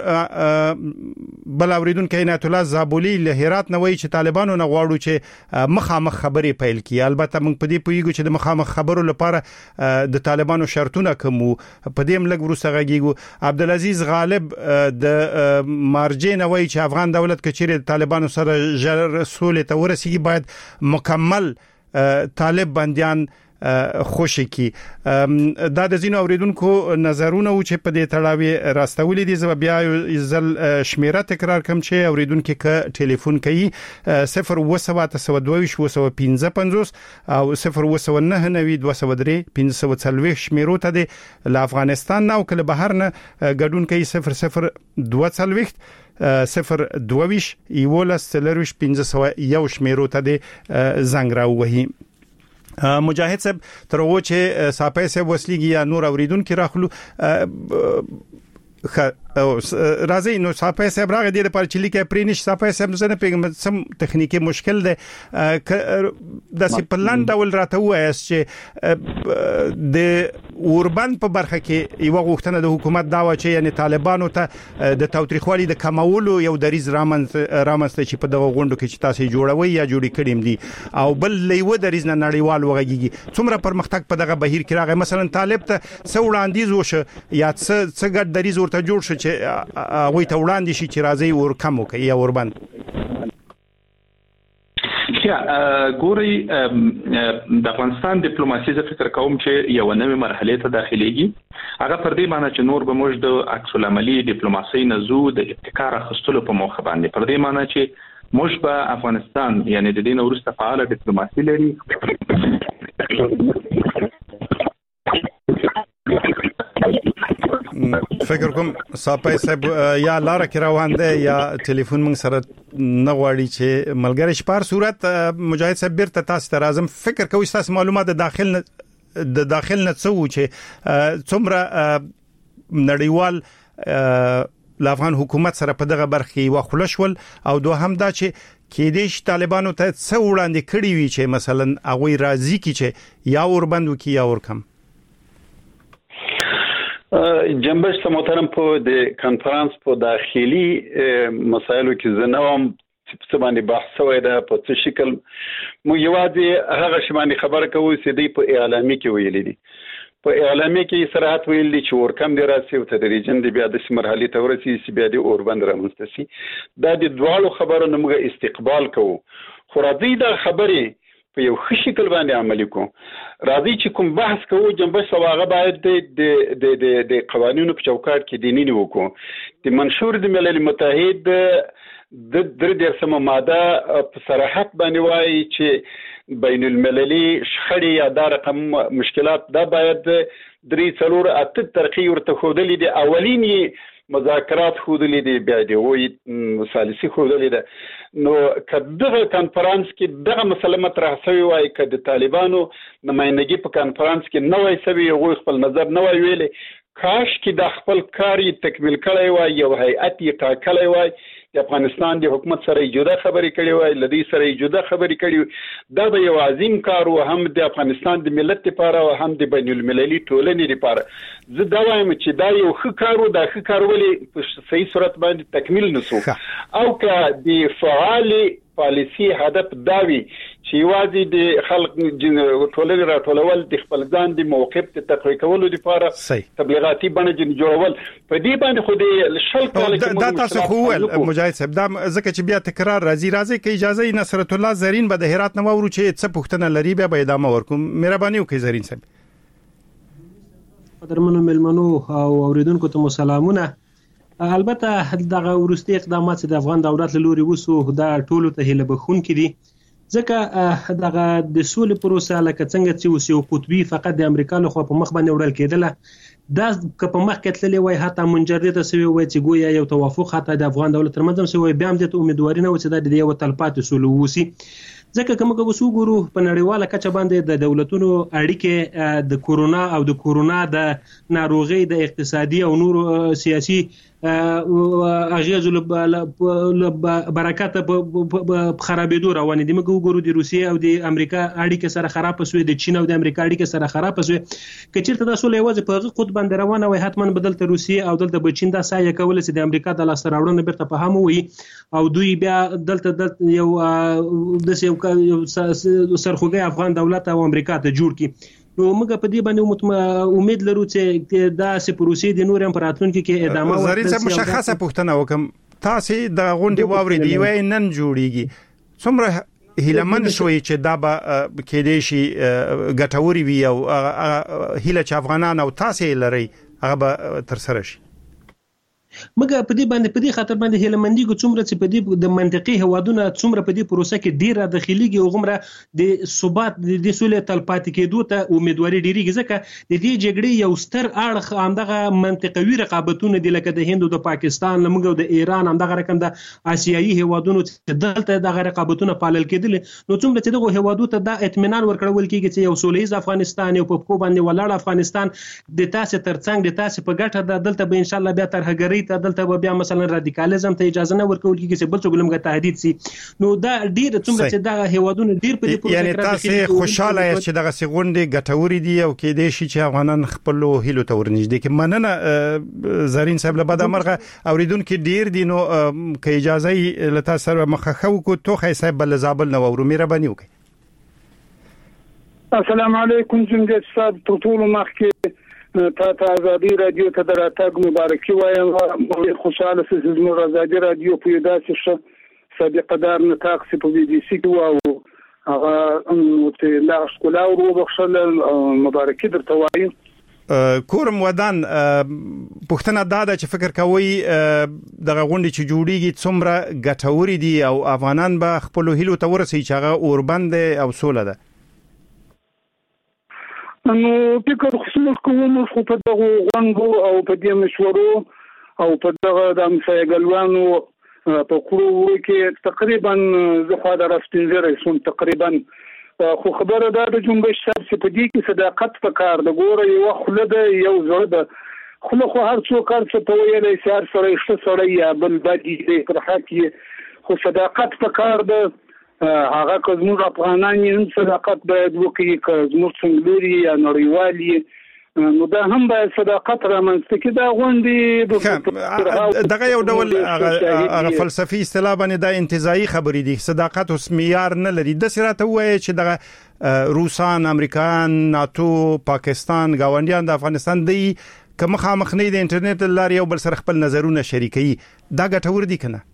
Speaker 6: بل اوریدونکو عنایت الله زابولی له هرات نه وایي چې طالبانو نه غواړو چې مخامخ خبرې پیل کړي البته موږ په دې پوهیږو چې د مخامخ خبرو لپاره د طالبانو شرطونه کوم په دې ملګ وروسته غږیږو عبدالعزیز غالب د مارجین وایي چې افغان دولت کچېره طالبانو سره ژر سولې ته ورسیږي باید مکمل طالب بنديان خوشی کی دا د زینو اوریدونکو نظرونه او چې په دې تړاو راستولې دي زه بیا زل شمیره تکرار کوم چې اوریدونکو ک ټلیفون کوي 0 او 0 شمیرو ته د افغانستان نو کله بهر نه ګډون کوي 0 ایولس تلروش 501 شمیرو ته د زنګ راوهي مجاهد صاحب تر و چې صاحب صاحب وسلیږي یا نور اوریدونکو راخلو او راځي نو صافي صاحب راغی د لپاره چې لیکه پرینش صافي صاحب زنه پیغام سم تخنیکی مشکل ده د سپلان ډول راته وایس چې د اوربند په برخه کې یو غوښتنه د حکومت دا و چې یعنی طالبانو ته د تاوتریخوالي د کمولو یو دریز رامنځته چې په دغه غونډو کې چې تاسو جوړوي یا جوړی کړیم دي او بل لیو دریز نه نړیوال وغږیږي څومره پرمختګ په دغه بهیر کې راغی مثلا طالب ته څو وړاندیز وشه یا څه ګډ دریز ورته جوړ شو چې هغه ته وړاندې شي چې راځي ور کم وکړي یا وربند
Speaker 8: ګوري د افغانستان ډیپلوماسي ز فکر کوم چې یو نوې مرحله ته داخليږي هغه پر دې معنی چې نور به موږ د عکس العملي ډیپلوماسي نه زو د ابتکار خستلو په موخه باندې پر دې معنی چې موږ په افغانستان یعنی د دین ورسته فعال ډیپلوماسي لري
Speaker 6: فکر کوم صاحب صاحب یا لار کې روان دی یا ټلیفون موږ سره نه غواړي چې ملګری شپار صورت مجاهد صاحب بیرته تاسو ته راځم فکر کوي تاسو معلومات د داخل نه څه و چې څومره نړیوال د افغان حکومت سره په دغه برخه کې وخلشول او دوهم دا چې کې دیش طالبانو ته څو وړاندې کړی وي چې مثلا هغه راضي کی چې یا اوربند وکي یا ورکم
Speaker 7: جنبش ته محترم په د کانفرنس په داخلي مسایلو کې زنوم څه باندې بحث وای دا په څه شکل مو یوازې هغه شماني خبره کوي چې دی په اعلامي کې ویل دي په اعلامي کې صراحت ویل دي چې ورکم دی راسي او تدریجن دی بیا د مرحله ته ورسي چې بیا د اوربند رامنځته شي دا د دوالو خبرو نمغه استقبال کوو خو راځي دا خبره په یو ښه شکل باندې عملي کوو راځي چې کوم بحث کوو جنبه سواغه باید د قوانینو په چوکاټ کې دیني وکړو د منشور د ملل متحد د درې ماده په صراحت باندې وایي چې بین المللي شخړې یا د رقم مشکلات دا باید 3-4 ترقی ورته خودلې دي اولینی مذاکرات خودلې دي بیا دی وې ثالثي خودلې ده نو کدغه کانفرنس کې دغه مسله مطرح شوی وای ک د طالبانو نمائندګي په کانفرنس کې نو وای سوي غو خپل نظر نو وای ویلې کاش کې د خپل کاری تکمیل کړی وای یو هیئت یې ټاکلی وای د افغانستان د حکومت سره جدا خبرې کړي وای لدی سره جدا خبرې کړي دا به یو عظیم کار او هم د افغانستان د ملت لپاره او هم د بین المللي ټولنې لپاره زه دا وایم چې دا یو ښه کار او دا ښه کار ولې په صحیح صورت باندې تکمیل نشو او که د فعال پالیسی هدف داوي چې واځي د خلق ټولنې راټولول د خپل ځان د موقف ته تقوی کولو لپاره تبلیغاتي بڼه جوړول په دې باندې خو د شل کال
Speaker 6: دا تاسو خو مجاهد صاحب دا ځکه چې بیا تکرار راځي کې اجازه نصرت الله زرین به د هرات نو ورو چې څه پوښتنه لري بیا به ادامه ورکوم مهرباني وکړئ زرین صاحب
Speaker 10: قدرمنو ملمنو او اوریدونکو ته سلامونه البته دغه ورستي اقدامات چې د افغان دولت له لوري وسو دا ټولو ته هله بخون کړي ځکه دغه د سولې پروسه لکه څنګه چې وسو قطبي فقط د امریکا له خوا په مخ باندې وړل کېدله دا که په مخ کې تللی وای حتی منجر ته سوي وای چې ګویا یو توافق حتی د افغان دولت ترمنځ سوي بیا هم د امیدواري نه و چې د یو تلپاتې سولې وسی ځکه کومه وسو ګورو په نړیواله کچه باندې د دولتونو اړیکې د کورونا او د کورونا د ناروغي د اقتصادي او نور سیاسي اغیز له برکات په خرابېدو روان دي موږ وګورو د روسیې او د امریکا اړیکې سره خراب شوې د چین او د امریکا اړیکې سره خراب شوې کچېرته د سولې وځي په خود باندې روانه وي حتمان بدلته روسیې او دلته چین دا سایه کول چې د امریکا د لاس راوړنه بیرته په هم وي او دوی بیا دلته یو د سرخوږی افغان دولت او امریکا ته جوړ کی نو موږ په دې باندې امید لرو چې دا سپروسي د نور امپراتورونکو کې ادامه ورکړي
Speaker 6: زرین صاحب مشخصه پوښتنه وکم تاسو د غونډې واوري دی وای نن جوړیږي څومره هیلمن شوي چې دا به کې دې شي ګټوري وي او هیله چې افغانان او تاسو لري هغه به تر سره شي
Speaker 10: مګر په دې باندې په دې خاطر باندې هیلمندي کو څومره چې په دې د منطقي هوادونه څومره په دې پروسه کې ډیره داخليږي او غمره د ثبات د سولې تلپاتې کېدو ته امیدواري ډیریږي ځکه د دې جګړې یو ستر اړخ همدغه منطقوي رقابتونه د لکه د هند او د پاکستان لمګو د ایران همدغه رقم د آسیایي هوادونو چې دلته دغه رقابتونه پالل کېدل نو څومره چې دغه هوادو ته د اطمینان ورکړول کېږي چې یو سولهیز افغانستان یو په کو باندې ولاړ افغانستان د تاسو ترڅنګ د تاسو په ګټه د دلته به ان شاء الله بیا ترهګري نړۍ ته دلته بیا مثلا رادیکالیزم ته اجازه نه ورکول کیږي چې بل څوک لمګه تهدید سي. نو دا ډیر څومره چې دا هیوادونه ډیر په دې پروسه
Speaker 6: یعنی تاسو خوشاله یاست چې دغه سغونډې ګټوري دي او کې دې شي چې افغانان خپل هیلو ته ورنږدې کې. مننه زرین صاحب له بعد امرغه اوریدونکو ډیر دي نو که اجازه لته سره مخخو کو توخه صاحب بل زابل نو ورو مهرباني وکړئ.
Speaker 11: السلام علیکم جنګ صاحب ټول مخکې تا آزادي رادیو ته دراتګ مبارکي وایم. خوشاله سم زموږ آزادي رادیو په داسې سابقه دار نطاق سی په بي بي سي کې او هغه ته لا شکولا او وبخښل مبارکي درته وایم.
Speaker 6: کورم ودان پښتنه داده چې فکر کوي دغه غونډې چې جوړیږي څومره ګټوري دي او افغانان به خپل هیلو ته ورسي چې هغه اوربند او سوله ده.
Speaker 11: نو فکر خصوص کوم خو په دغه غونډو او په دې مشورو او په دغه د مسایګلوانو په کورو کې تقریبا زه دا راستنځره سم تقریبا خو خبره ده د جنبش صاحب چې په دې کې صداقت پکار د ګوره یو خله ده یو زړه ده خله خو هر څوک کار څه په ویلې سار سره ښه سره یا بل بدی دې پر حق خو صداقت پکار ده. هغه کومو افغانان یې صداقت باید وکړي کومو څنګه یا نړیوالي نو دا هم باید صداقت رامنځته کړي. دا غونډې
Speaker 6: دغه یو ډول هغه فلسفي اصطلاح باندې دا انتزاعي خبرې دي. صداقت اوس معیار نه لري. د سراته وایي چې دغه روسان امریکایان ناتو پاکستان گاونډیان د افغانستان دی کوم خامخنی د انټرنیټ لاري یو بل سره خپل نظرونه شریکي. دا ګټور دي کنه؟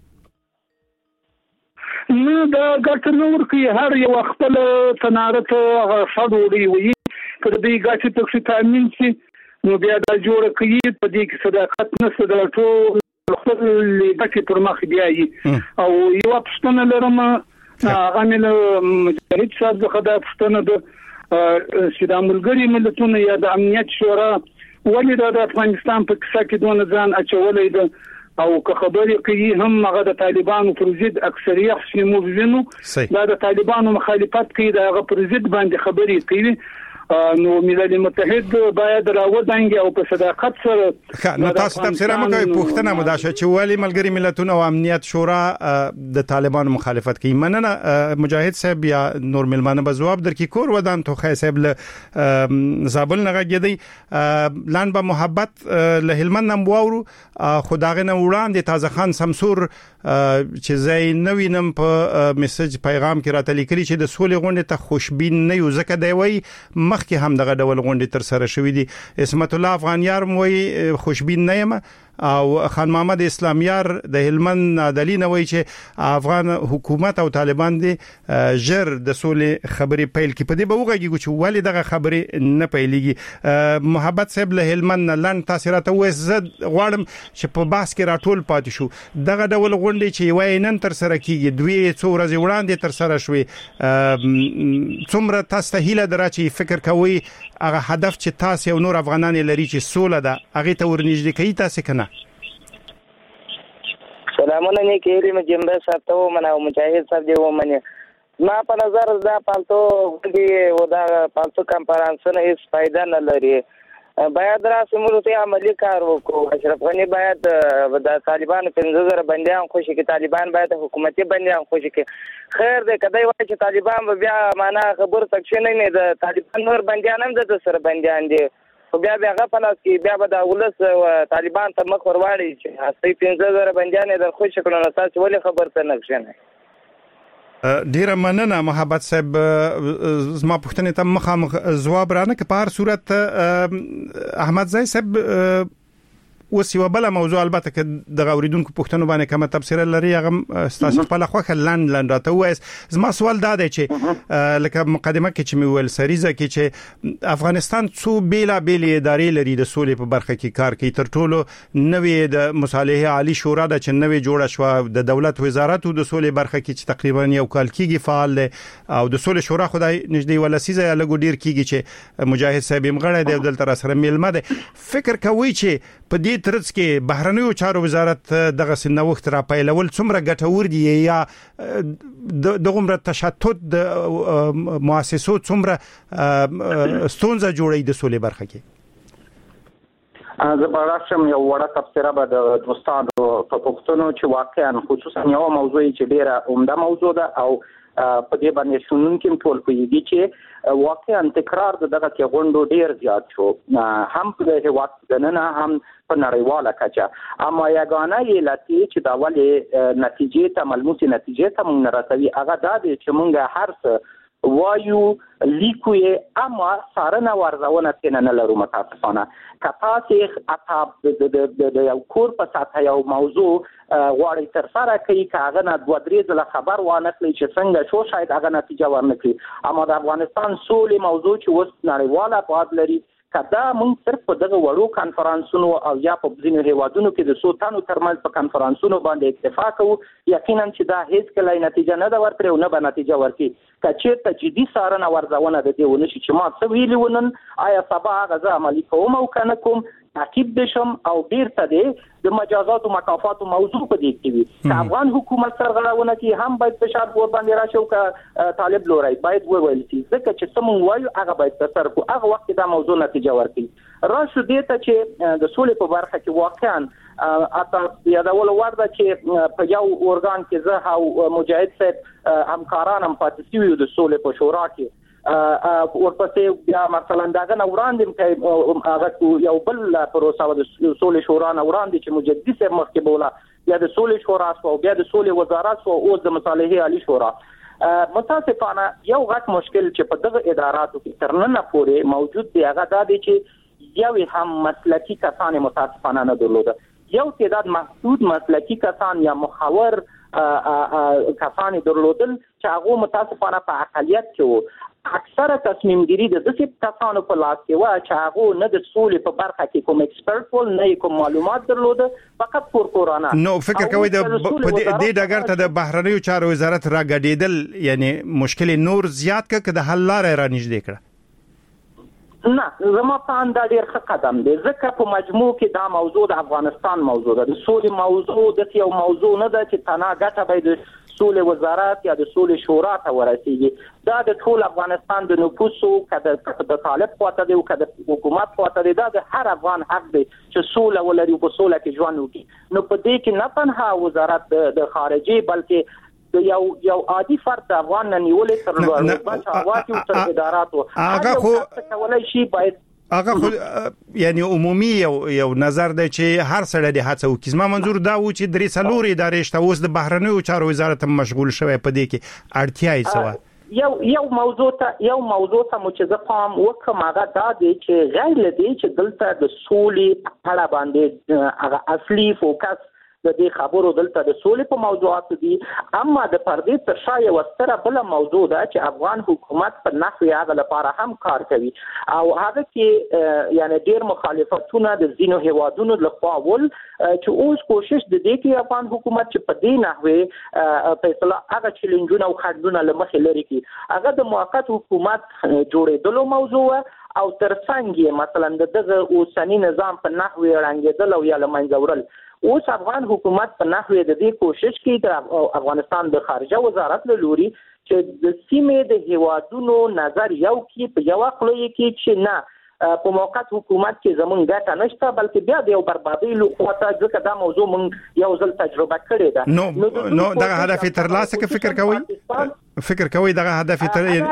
Speaker 11: نو دا ګټه نور کې هر یو خپل تنارت شادوړي وي کله دې ګټه ته تامین شي نو بیا دا جوړ کوي په دې کې صداقت نشته د ټول خپل ګټه پر مخ بیاي. او یو پښتنه لرم هغه مل مجاهد صاحب خدای پښتنه د سیداملګری ملتونو یا د امنیت شورا ولې د افغانستان په کیسه کې دونه ځان اچولې ده او که خبرې کوي هم هغه د طالبانو پر ضد اکثریت سیمو وینو دا د طالبانو مخالفت کوي دا هغه پر ضد باندې خبرې کوي. نو ملل متحد باید راودانګي او په صداقت سره
Speaker 6: نو تاسو تفسیر مکوئ پښتنه مداشه چې ولی ملګری ملتونه او امنیت شورا د طالبانو مخالفت کوي. مننه مجاهد صاحب یا نور ملمانه به جواب درکې. کور ودان تو خای صاحب له زابل نه غږیدي لان به محبت له هلمند نم واورو خداغه نه وړاندې تازه خان سمسور چې زای نوینم په میسج پیغام کې راته لیکلي چې د سولې غونډې ته خوشبین نه یو ځکه دی وای مخکې هم دغه ډول غونډې تر سره شوې دي. اسمت الله افغانیار موي خوشبین نه یم او خان محمد اسلامیار د هلمند عدالي نه وای چې افغان حکومت او طالبان دي جر د سولې خبرې پیل کې په دې به وګورئ چې ولی دغه خبرې نه پیلېږي. محبت صاحب له هلمند لاند تاثیرات وسد غواړم چې په باس کې راټول پاتې شو دغه ډول غونډې چې وای نن تر سره کیږي دوی څو ورځې وړاندې تر سره شوې څومره تاسو ته هیله درا چې فکر کوي هغه هدف چې تاسو یو نور افغانان لري چې سوله ده هغه ته ورنږدې کوي تاسو کنه؟
Speaker 12: سلامونه نیکی علم جنبه صاحب ته ومنه او مجاهد صاحب دی ومنه. ما په نظر دا پالتو دی و دا پالتو کنفرانسونه هیڅ فائدہ نه لري. باید راسي موږ ته عملی کار وکړو. اشرف غنی باید د طالبانو 15000 بنديان خوشي کې طالبان باید حکومتي بنديان خوشي کې خیر دې کدی وای چې طالبان بیا معنا خبر تک نه د طالبان نور بنديان هم د سره بنديان دي خو بیا هغه په لاس کې بیا به د ولس طالبان ته مخ ورواړي چې اصلي 15000 بنديان در خوشي کړو نو تاسو ولې خبر ته نه کښنه.
Speaker 6: ډیره مننه محبت صاحب زما پوښتنه ته مخامخ جواب رانه که په هر صورت احمد زای صاحب وسیو بل موضوع البته که د اوریدونکو پښتنو باندې کومه تفسیر لري هغه تاسو په لخوا لاند راته وایي. زما سوال دا دی چې لکه مقدمه کې چې ویل سریزه کې چې افغانستان څو بیلا بیل ادارې لري د سولې په برخه کې کار کوي تر ټولو نوې د مصالحه عالی شورا د چنوي جوړه شو د دولت وزارت د سولې برخه کې چې تقریبا یو کال کېږي فعال او د سولې شورا خدای نږدې ولسیزه لګو ډیر کېږي چې مجاهد صاحب مغړی دی دلته را سره میلمه دی. فکر کوي چې په دې ترڅ کې بهرنیو چارو وزارت دغه سنوخت را پیلول څومره ګټور دي یا دغه تشتت د مؤسسو څومره ستونزه جوړي د سولې برخه کې؟
Speaker 9: زبراشم یو وړه تفسیره به د دوستانو په پوښتنو چې واقعا خصوصا یو موضوع چې ډیره عمده موضوع ده او په دې باندې شنونکو ټول کوي چې واقعا تکرار دغه کې غونډو ډیر زیات شو هم په هیواد دننه هم په نړیواله کچه اما یګانه یې لتی چې دا ولې نتیجې ته ملموسه نتیجې ته مونږ راځي هغه دا دی چې مونږ هر څه وایو لیکوي اما سارنه ورزونه تنه نه لرو متاسفانه کتاسې اته د یو کور په ساته یو موضوع غواړي تر سره کوي کاغه نه 2-3 ځله خبر وانه کړی چې څنګه شو شاید هغه نتیجه ورنکړي اما د افغانستان سولې موضوع چې وس نړیواله پاد لري کدا موږ صرف په دغه وړو کانفرنسونو او یا په ځینو هیوادونو کې د سلطانو ترمنځ په کانفرنسونو باندې اکتفا کوو یقینا چې دا هیڅ کله نتیجه نه دا ورکړي او نه به نتیجه ورکړي کچې ته جدي سارنه ورزونه د دې ونشي چې ما څه ویلي ونن آیا سبا غزا عملی کوم او کنه کوم تعقیب بشم او بیرته د مجازات او مکافات موضوع په دې کې وي افغان حکومت سرغړونه کې هم باید فشار ور باندې راشي او طالب لوري باید وویل شي ځکه چې سمون وایو هغه باید تر کو هغه وخت دا موضوع نتیجه ورکړي راشو دې ته چې د سولې په برخه کې واقعا اته یادول ورده چې په یو اورګان کې زه او مجاهد صاحب همکاران هم پاتې شوی د سولې په شورا کې ورپسې بیا مثلا داغه وړاندې هغه یو بل پروسه د سولې شورا نه وړاندې چې مجددي سره مخکې بوله یا د سولې شورا او بیا د سولې وزارت او د مصالحې عالی شورا متاسفانه یو غټ مشکل چې په دغه اداراتو کې ترننه پورې موجود دی هغه دا دی چې یو هم مسلکی کسان متاسفانه نه درلوده یو تعداد محدود مسلکی کسان یا مخاور کسان درلودل چې هغه متاسفانه په اقلیت کې اکثره تصمیم گیری د دې کسانو په لاس کې و چې هغه نه د سولې په برخه کې کوم ایکسپرټ ول نه کوم معلومات درلوده فقط کورکورانه
Speaker 6: نو فکر کوي د دې ډګر ته د بهرنیو چارو وزارت راګډیدل یعنی مشکل نور زیات کړه د حل لارې را نږدې کړه
Speaker 9: نه زما په اند ډیر ښه قدم دی ځکه په مجموع کې دا موضوع د افغانستان موضوع ده د سولې موضوع د یو موضوع نه ده چې تنا ګټه باید سولې وزارت یا د سولې شورا ته ورسیږي دا د ټول افغانستان د نفوسو کده د طالب خواته دی او کده حکومت خواته دی دا د هر افغان حق دی چې سوله ولري او په سوله کې ژوند وکړي نو په دې کې نه تنها وزارت د خارجي بلکې یو عادي فرد افغان نه نیولې تر لوړ تر اداراتو هغه خو کولای شي باید
Speaker 6: هغه خو یعنی عمومي یو نظر دی چې هر سړی د هڅه وکړي زما منظور دا و چې درې څلوري ادارې شته اوس د بهرنیو چارو وزارت مشغول شوی په دې کې اړتیا یې سوا
Speaker 9: یو موضوع ته مچزه قام وکم هغه دا دی چې غیر لدی چې دلته د سولې په اړه باندې هغه اصلي فوکس د دې خبرو دلته د سولې په موضوعات دي اما د پردې تر شا یو ستره بل موضوع ده چې افغان حکومت په نحوی هغه لپاره هم کار کوي او هغه کې یعنی ډیر مخالفتونه د زینو هیوادونو لخوا ول چې اوس کوشش د دې کې افغان حکومت چې په دې نحوی فیصله هغه چیلنجونه او خنډونه لمخې لري کی هغه د موقت حکومت جوړېدلو موضوع او ترڅنګ مثلا دغه اوسنی نظام په نحوی رنګېدل او یا لمنځورل اوس افغان حکومت په نحوی د دې کوشش کوي د افغانستان د خارجه وزارت له لوري چې د سیمې د هیوادونو نظر یو کې په یو خلوی کې چې نه په موقت حکومت کې زمونږ ګټه نشته بلکې بیا د یو بربادي لوخته ځکه دا موضوع مونږ یو ځل تجربه کړې
Speaker 6: ده نو دغه هدف ترلاسه کې فکر کوي دغه هدف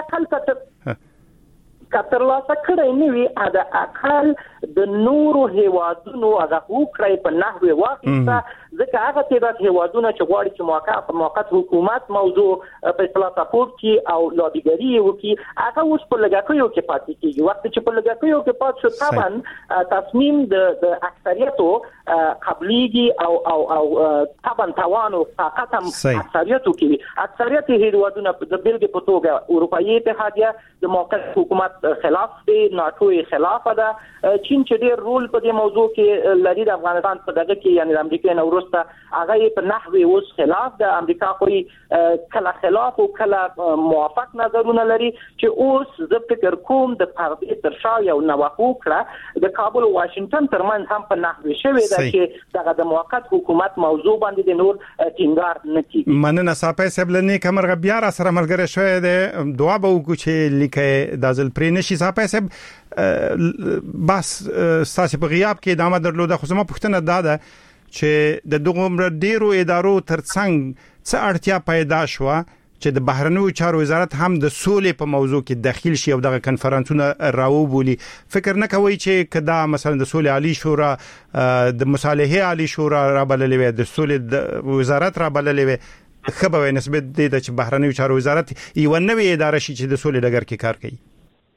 Speaker 9: کترلاسه کړی نه وي د اقل د نورو هیوادونو هغه وکړي په نحوی واقعا ځکه هغه تعداد هیوادونه چې غواړي چې موقت حکومت موضوع په اصطلاح سپورټ کی او لابیګری وکي هغه اوس په لګاکیو کې پاتې کیږي وخت چې په لګاکیو کې پات شو طبعا تصمیم د اکثریتو قبليږي او طبعا توان او طاقت هم اکثریتو کې اکثریت هیوادونه د بیلګې په توګه اروپאי اتحادیه د موقت حکومت خلاف دی ناتو خلاف ده چین چې ډېر رول په دې موضوع کې لري د افغانستان په دغه کې یعنی د امریکا نه ورسته هغه په نحوی اوس خلاف د امریکا کوي کله خلاف او کله موافق نظرونه لري چې اوس د فکر کوم د پردې تر شا یو نوښت کړه د کابل او واشنگټن ترمنځ هم په نحوی شوی ده چې دغه د موقت حکومت موضوع باندې د نور ټینګار نکي
Speaker 6: مننه صاحب سبلنی کمر بیا را سره ملګری شوی دی دعا به وکړو چې لیکه د ځل پرې نشي صاحب بس تاسو په غیاب کې ادامه درلوده. خو زما پوښتنه ده چې د دغه ډیرو ادارو ترڅنګ څه اړتیا پیدا شوه چې د بهرنیو چارو وزارت هم د سولې په موضوع کې داخل شي او دغه کنفرانسونه راوبولي. فکر نه کوي چې کدا مثلا د سولې عالی شورا د مصالحه عالی شورا را بللې وي، د سولې وزارت را بللې وي، خبره نسبت دي چې بهرنیو چارو وزارت یو نوې اداره شي چې د سولې ډګر کې کار کوي؟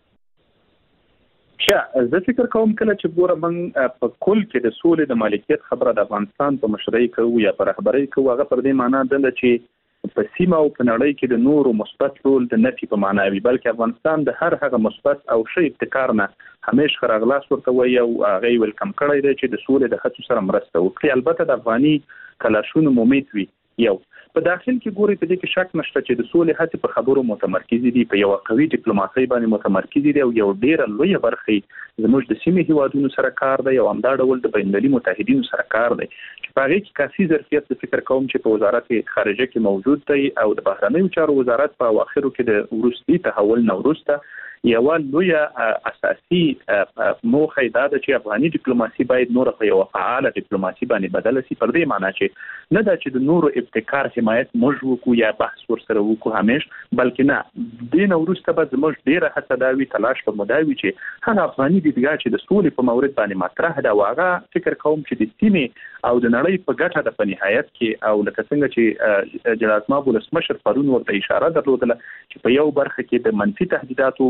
Speaker 8: زه فکر کوم کله چې ګوره من په کل کې د سولې د مالکیت خبره د افغانستان په مشرۍ کوو یا په رهبرۍ کوو، هغه پر دې معنی ده چې په سیمه او په نړۍ کې د نورو مثبت رول د نفي په معنی وي، بلکې افغانستان د هر هغه مثبت او ښه ابتکار نه همیش خراغلاس ورته وي او هغه ویلکم کړی دی چې د سولې د هڅو سره مرسته وکړي. البته د افغاني کلاشونو مومید وي. یو په داخل کې ګوري په دې کې شک نشته چې د سولې هڅې په خبرو متمرکز دي، په یو قوي ډیپلوماسي باندې متمرکز دي او یو ډېر لوی برخه زموږ د سیمې هیوادونو سره کار دی او همدا ډول د بین المللي متحدینو سره کار دی چې په هغه کې کافي ظرفیت د فکر کوم چې په وزارت خارجه کې موجود دی او د بهرنیو چارو وزارت په اواخرو کې د وروستي تحول نه وروسته یو لوی اساسي موخه دا ده چې افغاني ډیپلوماسي باید نور په یو فعال ډیپلوماسي باندې بدل شي. پر دې معنی چې نه دا چې د نورو ابتکار حمایت موږ وکړو یا بحث ورسره وکړو همیش، بلکې نه دین وروسته به زموږ ډیره هڅه دا وي تلاش په مداوي چې هغه افغاني دیدګاه چې د سولې په مورد باندې مطرح ده واغه فکر کوم چې د سیمې او د نړۍ په ګټه ده په نهایت کې، او لکه څنګه چې جلال ماب ولسمشر پرون ورته اشاره درلودله چې په یو برخه کې د منفي تهدیداتو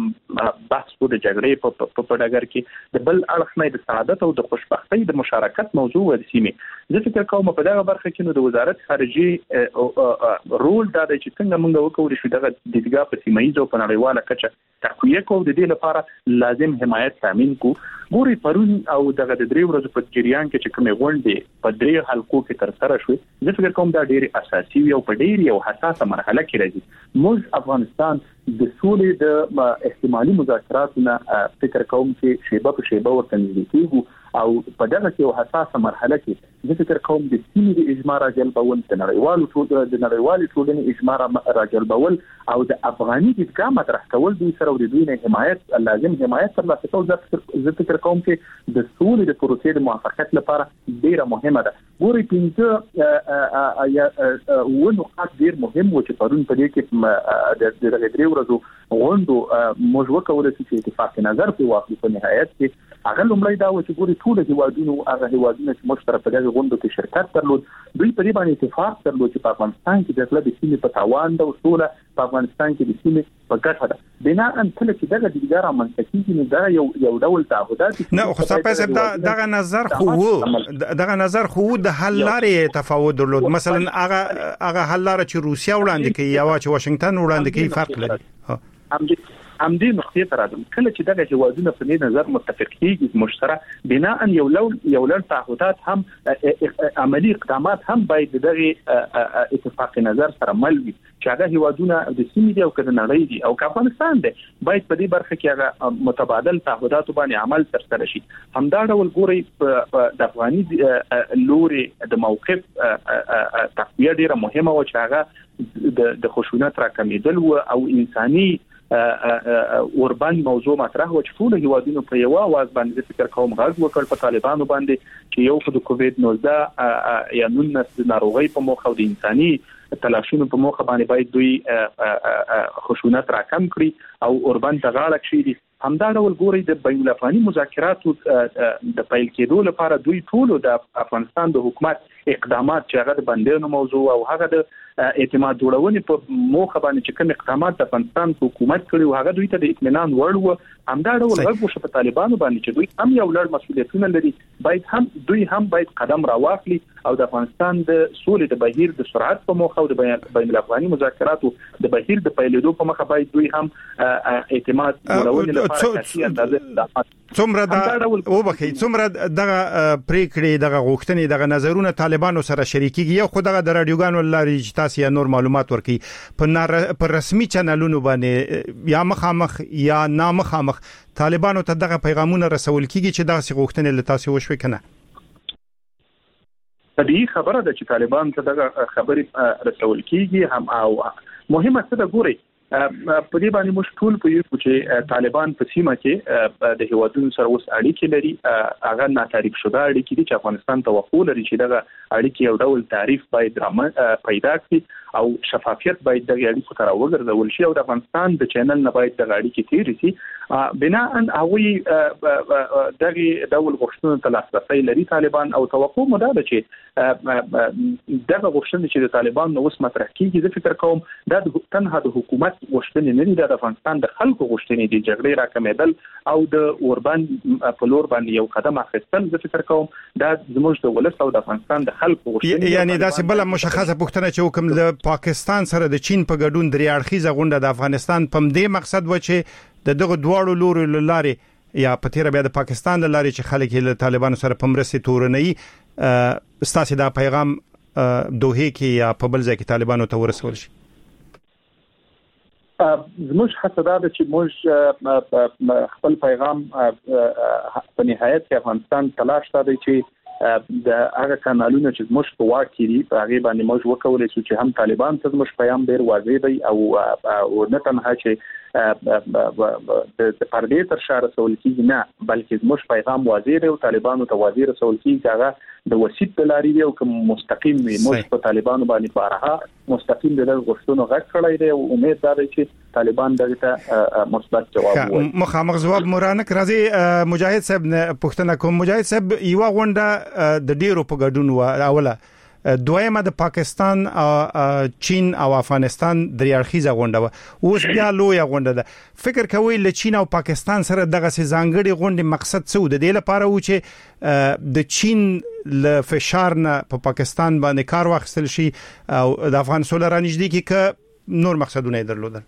Speaker 8: بحث په د جګړې په ډګر کې د بل اړخ نه د سعادت او د خوشبختۍ د مشارکت موضوع ورسیمه. زه فکر کوم په دغه برخه کې نو د وزارت خارجي رول دا دی چې څنګه موږ وکړو چې دغه دیدګاه په سیمایي او په نړیواله کچه تقویه کوو، د دې لپاره لازم حمایت تامین کو. ګوري پرون او دغه د درې ورځې په جریان کې چې کومې غونډې په درې حلقو کې تر سره شوې، زه فکر کوم دا ډېری اساسي او په ډېری یو حساسه مرحله کې راځي. موږ افغانستان د سولې د احتمالي مذاکراتو نه فکر کوم چې شیبه په شیبه ورته نږدې کېږو او په دغه یو حساسه مرحله کې زه فکر کوم د سیمې د اجماع راجلبول، د نړیوالې ټولنې اجماع راجلبول او د افغاني دیدګاه مطرح کول دوی سره د دوی نه حمایت لازم حمایت ترلاسه کول. زه فکر کوم چې د سولې د پروسې د موافقت لپاره ډیره مهمه ده. ګوري 15 یا نقاط ډیر مهم و چې پرون په دې کې د درې ورځو غونډو موږ وکولای شو چې اتفاق نظر په واقع په نهایت کې هغه لومړی دا و چې ګوري ټول هیوادونو هغه هیوادونه چې مشترک په دغه غونډو کې شرکت درلود، دوی په دې باندې اتفاق درلود چې په افغانستان کې د سیمې په تاوان ده او سوله په افغانستان کې د سیمې په ګټه ده. بنا ان کله چې دغه دیدګاه رامنځته کیږي نو دا یو ډول تعهدات
Speaker 6: نه خو صاحب دغه نظر خو د حل لارې تفاوت درلود. مثلا هغه حل لاره چې روسیا وړاندې کوي یا چې واشنگټن وړاندې کوي فرق لري.
Speaker 8: همدې نقطې ته راځم. کله چې دغه هیوادونه په دې نظر متفق کیږي مشترک بنا ان یو لړ تعهدات هم عملی اقدامات هم باید دغه اتفاق نظر سره مل وي چې هغه هیوادونه د سیمې دی او د نړۍ دی او افغانستان دی باید په دې برخه کې هغه متبادل تعهدات باندې عمل ترسره شي. همدا ډول ګوري د افغاني لوري د موقف تقویه ډیره مهمه و چې هغه د خشونت راکمېدل او انساني اوربان موضوع مطرح و چې ټول هیوادونو په یو आवाज باندې فکر کوم غږ وکړ په طالبانو باندې چې یو خو د کووید 19 یا 19 ناروغي په موخه او د انساني تلاشونو په موخه باندې باید دوی خشونت راکم کړي او اوربان ته غاړه کړي. همدا ډول ګوري د بین الافغاني مذاکراتو د پیل کېدو لپاره دوی ټول د افغانستان د حکومت اقدامات چې هغه د بندیانو موضوع او هغه د اعتماد جوړونې په موخه باندې چې کوم اقدامات د افغانستان حکومت کړي او هغه دوی ته د اطمینان وړ و. همدا ډول غوښه په طالبانو باندې چې دوی هم یو لړ مسؤلیتونه لري، باید قدم راواخلي او د افغانستان د سولې د بهیر د سرعت په موخه او د بین الافغاني مذاکراتو د بهیر د پیلېدو په موخه باید دوی هم اعتماد جوړونې
Speaker 6: څومره دغه پریکړې دغه غوښتنې دغه نظرونه طالبانو سره شریکيږي. یو خو دغه د رادیوګانو لارې چې تاسو یا نور معلومات ورکړي په رسمي چینلونو باندې یا مخامخ یا نامخامخ طالبانو ته دغه پیغامونه رسول کیږي چې دغه غوښتنې له تاسو وشوي کنه؟
Speaker 8: طبيعي خبره ده چې طالبان ته دغه خبرې رسول کیږي هم او مهمه څه ده ګوري
Speaker 13: په دې باندې موږ ټول پوهیږو چې طالبان په سیمه کې د هیوادونو سره اوس اړیکې لري هغه ناتعریف شوه اړیکې دي چې افغانستان توقع لري چې دغه اړیکې یو ډول تعریف باید پیدا کړي او شفافیت باید د اړیکو تر وګرځول شي او د افغانستان د چینل نه باید د اړیکې تیرې شي بنا ان هغه دغه ډول غوښتنو ته لاسرسي لري طالبان او توقع مو ده چې دغه غوښتنې چې د طالبان نو اوس مطرح کیږي زه فکر کوم دا تنها د حکومت غوښتنې نه دي د افغانستان د خلکو غوښتنې دي جګړې راکمېدل او د اوربان په لور باندې یو قدم اخیستل زه فکر کوم دا زموږ د ولس او د افغانستان د خلکو غوښتنې
Speaker 6: یعنی دا څه بل مشخصه پوښتنه چې حکم د پاکستان سره د چین په ګډون درې اړخیزه غونډه د افغانستان په دې مقصد و چې د دغه دواړو لوري لارې یا په تیر بیا د پاکستان لارې چې خلک له طالبانو سره په مرسته تورنۍ ستاسو دا پیغام دوه کې یا په بل ځای کې طالبانو ته ورسول شي
Speaker 13: زموږ هڅه ده چې موږ خپل پیغام په نهایت کې افغانستان تلاش کوي چې د هغه کانالونو چې موږ په واک کې دي په هغه باندې موږ وکولای شو چې هم طالبان ته موږ پیغام ډیر واضح دی او نه تنها چې د پردې تر شا رسول کیږي نه بلکې موږ پیغام واضح دی او طالبانو ته واضح رسول کیږي هغه د وسیط لاري دی او کوم مستقیم وي موږ په طالبانو باندې بارها مستقیم د غوښتنو غږ کړی دی او امید ده چې طالبان دغه ته مثبت جواب وایي
Speaker 6: مخامخ جواب مورانک راځي مجاهد صاحب پښتنه کوم مجاهد صاحب یو غونډه د ډیرو په ګډون و اوله دویمه د پاکستان چین او افغانستان درې اړخیزه غونډه و اوس بیا لویه غونډه ده فکر کوي له چین او پاکستان سره دغه ځانګړي غونډه مقصد څه د دې لپاره و چې د چین له فشار نه په پاکستان باندې کار واخیستل شي او د افغان سره رانږدې کی ک نور مقصدونه درلودل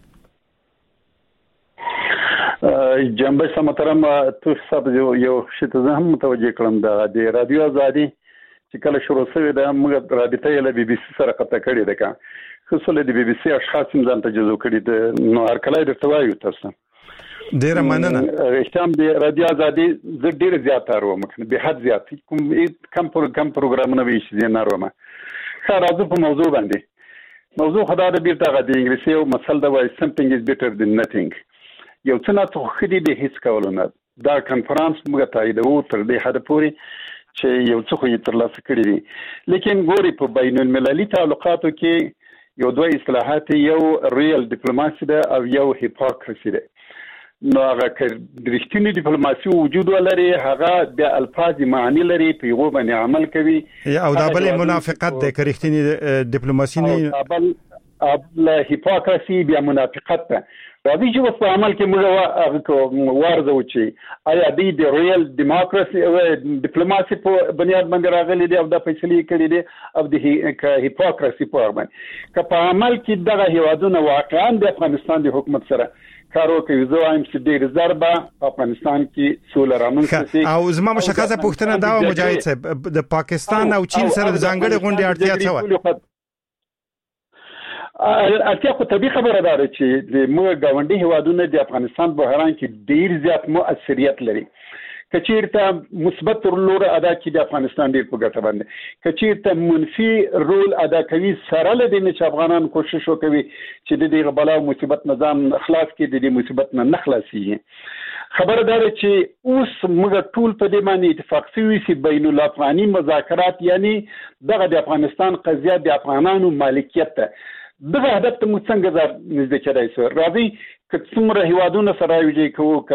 Speaker 7: جنبه سمترم تو صاحب یو شته زه هم متوجه کړم د رادیو ازادي چې کله شروع شوه د موږ رابطه له بي بي سي سره قطع کړې ده کا خصوصا د بي بي سي اشخاص هم ځان ته جزو کړي د نو هر کله د توایو تاسو
Speaker 6: ډیر مننه
Speaker 7: رښتام د رادیو ازادي زه ډیر زیات ارو مخنه به حد زیات کم پروګرامونه وی شي نه رومه خا راځو په موضوع باندې موضوع خدای د بیرته غږ د انګلیسي او مسل د وای something is better than nothing یو څه نه څه خدي د هیڅ کولونه دا کانفرنس موږ تاییدو تر دې حد پورې چې یو څه خو یې ترلاسه کړی دي لیکن ګوري په بین المللي تعلقاتو کې یو دوه اصطلاحات یو ریل ډیپلوماسي ده او یو هیپوکراسي ده نو هغه رښتینی ډیپلوماسي وجود ولري هغه د الفاظ معنی لري په یو باندې عمل کوي
Speaker 6: او دا بل منافقت ده که رښتینی ډیپلوماسي نه
Speaker 7: بل هیپوکراسي بیا منافقت ده راځي چې په عمل کې موږ ورزو چې آیا د ریل ډیموکراسي او ډیپلوماسي په بنیاد باندې راغلي دي او د فیصلې کړي دي او د هیپوکراسي په اړه که په عمل کې دغه هیوادونه واقعا د افغانستان د حکومت سره کارو کوي زه وایم چې ډېر ضربه په افغانستان کې سوله رامنځته شي
Speaker 6: او زما مشخصه پوښتنه دا مجاهد صاحب د پاکستان او چین سره د ځانګړي غونډې اړتیا څه و
Speaker 7: اته خو طبي خبره ده چې د موږ گاونډي هیوادونو د افغانستان بحران کې ډیر زیات مؤثریت لري کچیرته مثبت رول ادا کوي د افغانستان ډیر په ګټه باندې کچیرته منفي رول ادا کوي سره له دې چې افغانان کوشش وکوي چې د دې بلا او مصیبت نظام خلاص کړي د دې مصیبت نه نخلاصي خبره ده چې اوس موږ ټول په دې باندې اتفاق شوی چې بین الافغاني مذاکرات یعنی دغه د افغانستان قضیه د افغانانو مالکیت ته دغه هدف ته موږ څنګه نږدې کېدای شو راځي که څومره هیوادونه سره یوځای کوو که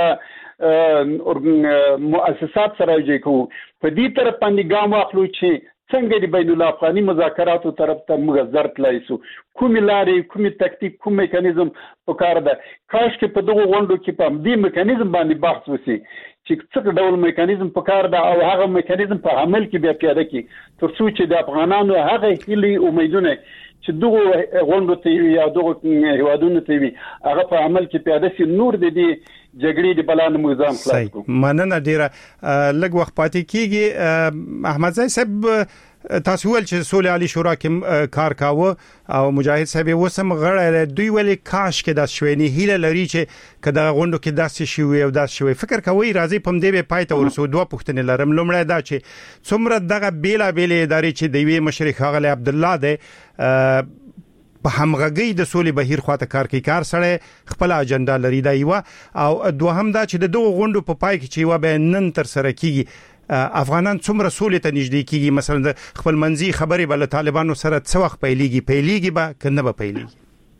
Speaker 7: څومره مؤسسات سره یوځای کوو په دې طرف باندې ګام واخلو چې څنګه د بین الافغاني مذاکراتو طرف ته موږ زر تلای شو کومې لارې کومې تکتیک کوم میکانیزم پکار ده کاش کې په دغه غونډو کې په دې میکانیزم باندې بحث وشي چې څه ډول میکانیزم پکار ده او هغه میکانیزم په عمل کې بیا پیاده کړي تر څو چې د افغانانو هغه هیلې امیدونه چې دغه غونډو ته یا دغه هیوادونو ته وي هغه په عمل کې پیاده شي نور د دې جګړې د بلان موزام خلاص کو
Speaker 6: مننه ډیره لږ وخت پاتې کیږي احمد زای صاحب تاسو ول چې سولې عالی شورا کې کار کاوه او مجاهد صاحب وسم غړ دوی ولې کاش کې د شوینی هیله لري چې کله غونډو کې داسې شي او داسې شي فکر کوي راځي په دې به پاتې ورسو دوه پښتنې لرم لومړی دا چې څومره دغه بیلا بیل ادارې چې د وی مشرک غلی عبد الله ده په همغږي د سولې بهیر خواته کار کوي، کار سره خپل اجنډا لري دا یو، او دوهم دا چې د دوه غونډو په پای کې چې یو به نن تر سره کیږي افغانان څومره سولې ته نږدې کیږي، مثلا د خپل منځي خبرې بل طالبانو سره څه وخت پیلېږي به کنه به پیلېږي.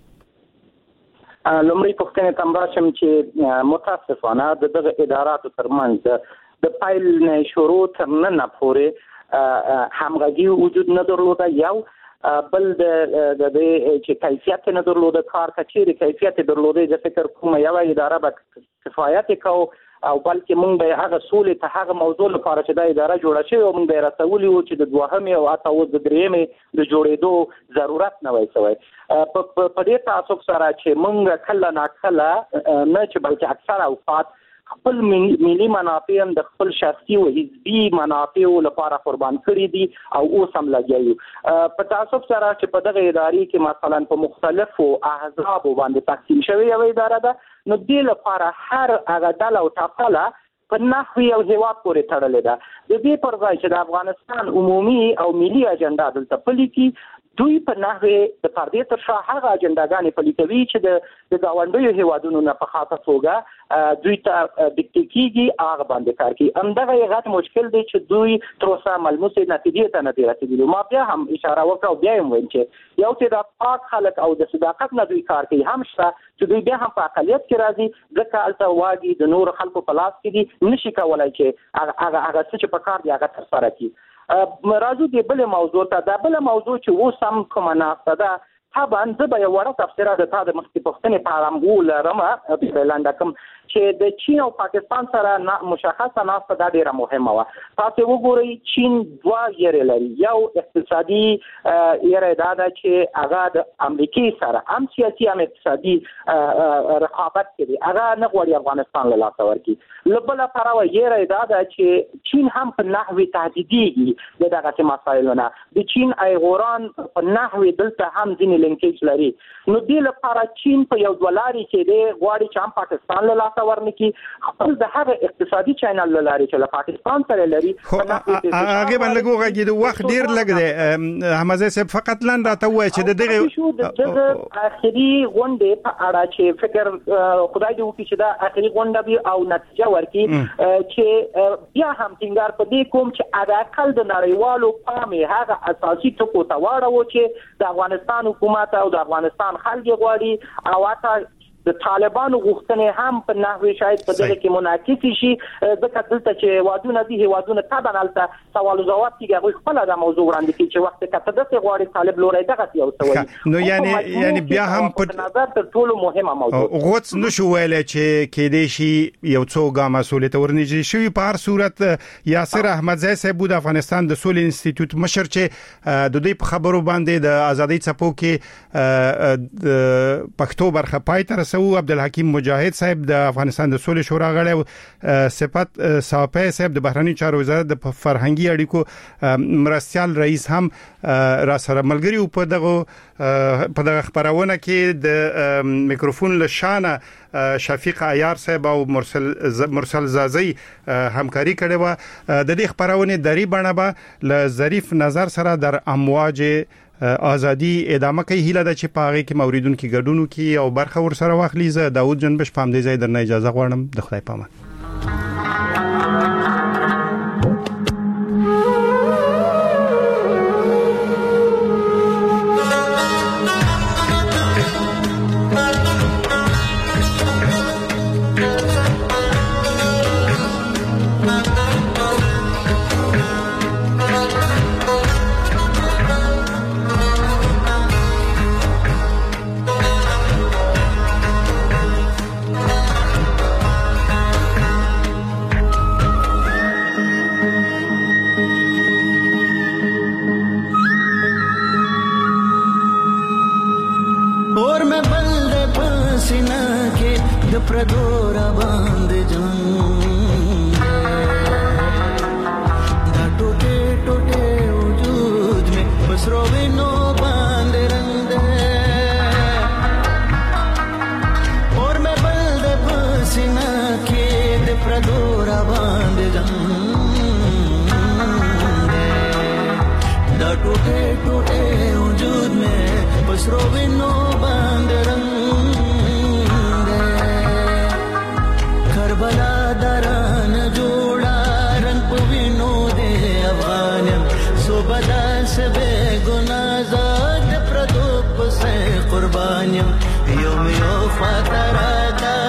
Speaker 9: لومړی پوښتنه تم راشم چې متاسفانه دغه اداراتو ترمنځ د پایل نه شروع تر نن پورې همغږي وجود نه درلوده، یو بل د چې کیفیت نه درلوده، کار کچېری کیفیت درلوده، د فکر کوم یو اداره به کفایت کو او بلکې مونږ به هغه سولې ته هغه موضوع لپاره چې د اداره جوړه شوی او مونږ به رسولي وو چې د دوهمې او اته اوس د درېمې د جوړېدو ضرورت نه وای سوی. په دې تعصب سره چې مونږ کله ناکله نه چې بلکې اکثر اوقات خپل ملي منافع هم د خپل شخصي او حزبي منافع لپاره قربان کړی دي او اوس هم لګیایو. په تعصب سره چې په دغه ادارې کې مثلا په مختلفو احزاب باندې تقسیم شوی یو اداره ده، نو دې لپاره هر هغه ډله او ټاکله په نحوی او هیواد پورې تړلې ده. د دې پر ځای چې د افغانستان عمومي او ملي اجنډا دلته پلي کی، دوی په نحوی د پردې تر شا هغه اجنډاګانې پلي کوي چې د ګاونډیو هیوادونو نه په خاصه توګه دوی ته ډیکټ کیږي، هغه باندې کار کوي. همدغه یو غټ مشکل دی چې دوی تر اوسه ملموسه نتیجې ته نه دي رسېدلي. ما بیا هم اشاره وکړه او بیا هم ویل چې یو چې د پاک خلک او د صداقت نه دوی کار کوي هم شته، چې دوی بیا هم په اقلیت کې راځي، ځکه هلته واګي د نور خلکو په لاس کې دي، نشي کولای چې هغه څه چې په کار دی هغه ترسره کړي. راځو د بل موضوع ته. دا بل موضوع چې اوس هم کومه ناسته ده، طبعا زه به یو وړه تفسیره د تا د مخکې پوښتنې په اړه ولرم لنډه کړم چې د چین او پاکستان سره مشخصه ناسته دا ډیره مهمه وه. تاسو وګورئ چین دوه یېرې لري، یو اقتصادي یېره دا ده چې هغه د امریکای سره هم سیاسي هم اقتصادي رقابت کوي، هغه نه غواړي افغانستان له لاسه ورکړي. له بله پلوه یېره دا ده چې چین هم په نحوې تهدیدېږي د دغسې مسایلو نه. د چین ایغوران په نحوې دلته هم ځینې لینکیج لري، نو دې لپاره چین په یو دوه لارې کې دی غواړي چې هم پاکستان له لاسه ورنکي، خپل د هغه اقتصادي چینل لري چې له پاکستان سره لري.
Speaker 6: هغه باندې لګوږي د وخت ډیر لګ دی. حمزه صاحب فقط لاند راته وای چې
Speaker 9: دغه اخري غونډه په اړه چې فکر خدای دې وکړي چې دا اخري غونډه به او نتیجه ورکړي چې بیا هم ټینګار په دې کوم چې اډاکل د نړیوالو پامې هغه اساسي ټکو ته واړو چې د افغانستان حکومت او د افغانستان خلک غواړي او حتی د طالبانو غوښتنې هم په نحوی شاید په دغه کې منعکس شي، ځکه دلته چې وادونه دي هیوادونه طبعا هلته سوال او ځواب کېږي، هغوی خپله دا موضوع وړاندې کوي چې وخت که ته داسې غواړې طالب لوری دغسې یو څه وایي.
Speaker 6: نو یعنې بیا هم
Speaker 9: په نظر تر ټولو مهمه موضوع
Speaker 6: غوڅ نشو ویلی چې کېدای شي یو څو ګامه سولې ته ورنږدې شوي. په هر صورت یاسر احمدزی صاحب د افغانستان د سولې انسټیټیوټ مشر چې د دوی په خبرو باندې د ازادۍ څپو کې د پښتو برخه پای ته رسو، عبدالحکیم مجاهد صاحب د افغانستان د سولې شورا غړی، صفت صافی صاحب د بهرنی چارو وزارت د فرهنګي اړیکو مرستیال رئیس هم را سره ملګری په دغه خبرونه کې د میکروفون لشانه شفیق عیار صاحب او مرسل زازی همکاري کړې و. د دې خبرونه دری بڼه به ل ظریف نظر سره در امواج ازادي ادامه کوي. هیله ده چې پاغه کې موریدونکو ګډونو کې او برخه ور سره واخلي. زه داوود جنبش پام دی زید درنه اجازه غواړم. د خدای پامه.
Speaker 14: پردورا باندې جان دا ټوټه ټوټه وجود میں پسرو وینو باندې رنگ اور میں بل د پسینا کې د پردورا باندې جان دا ټوټه ټوټه وجود میں پسرو وینو روان یم یو خاطرات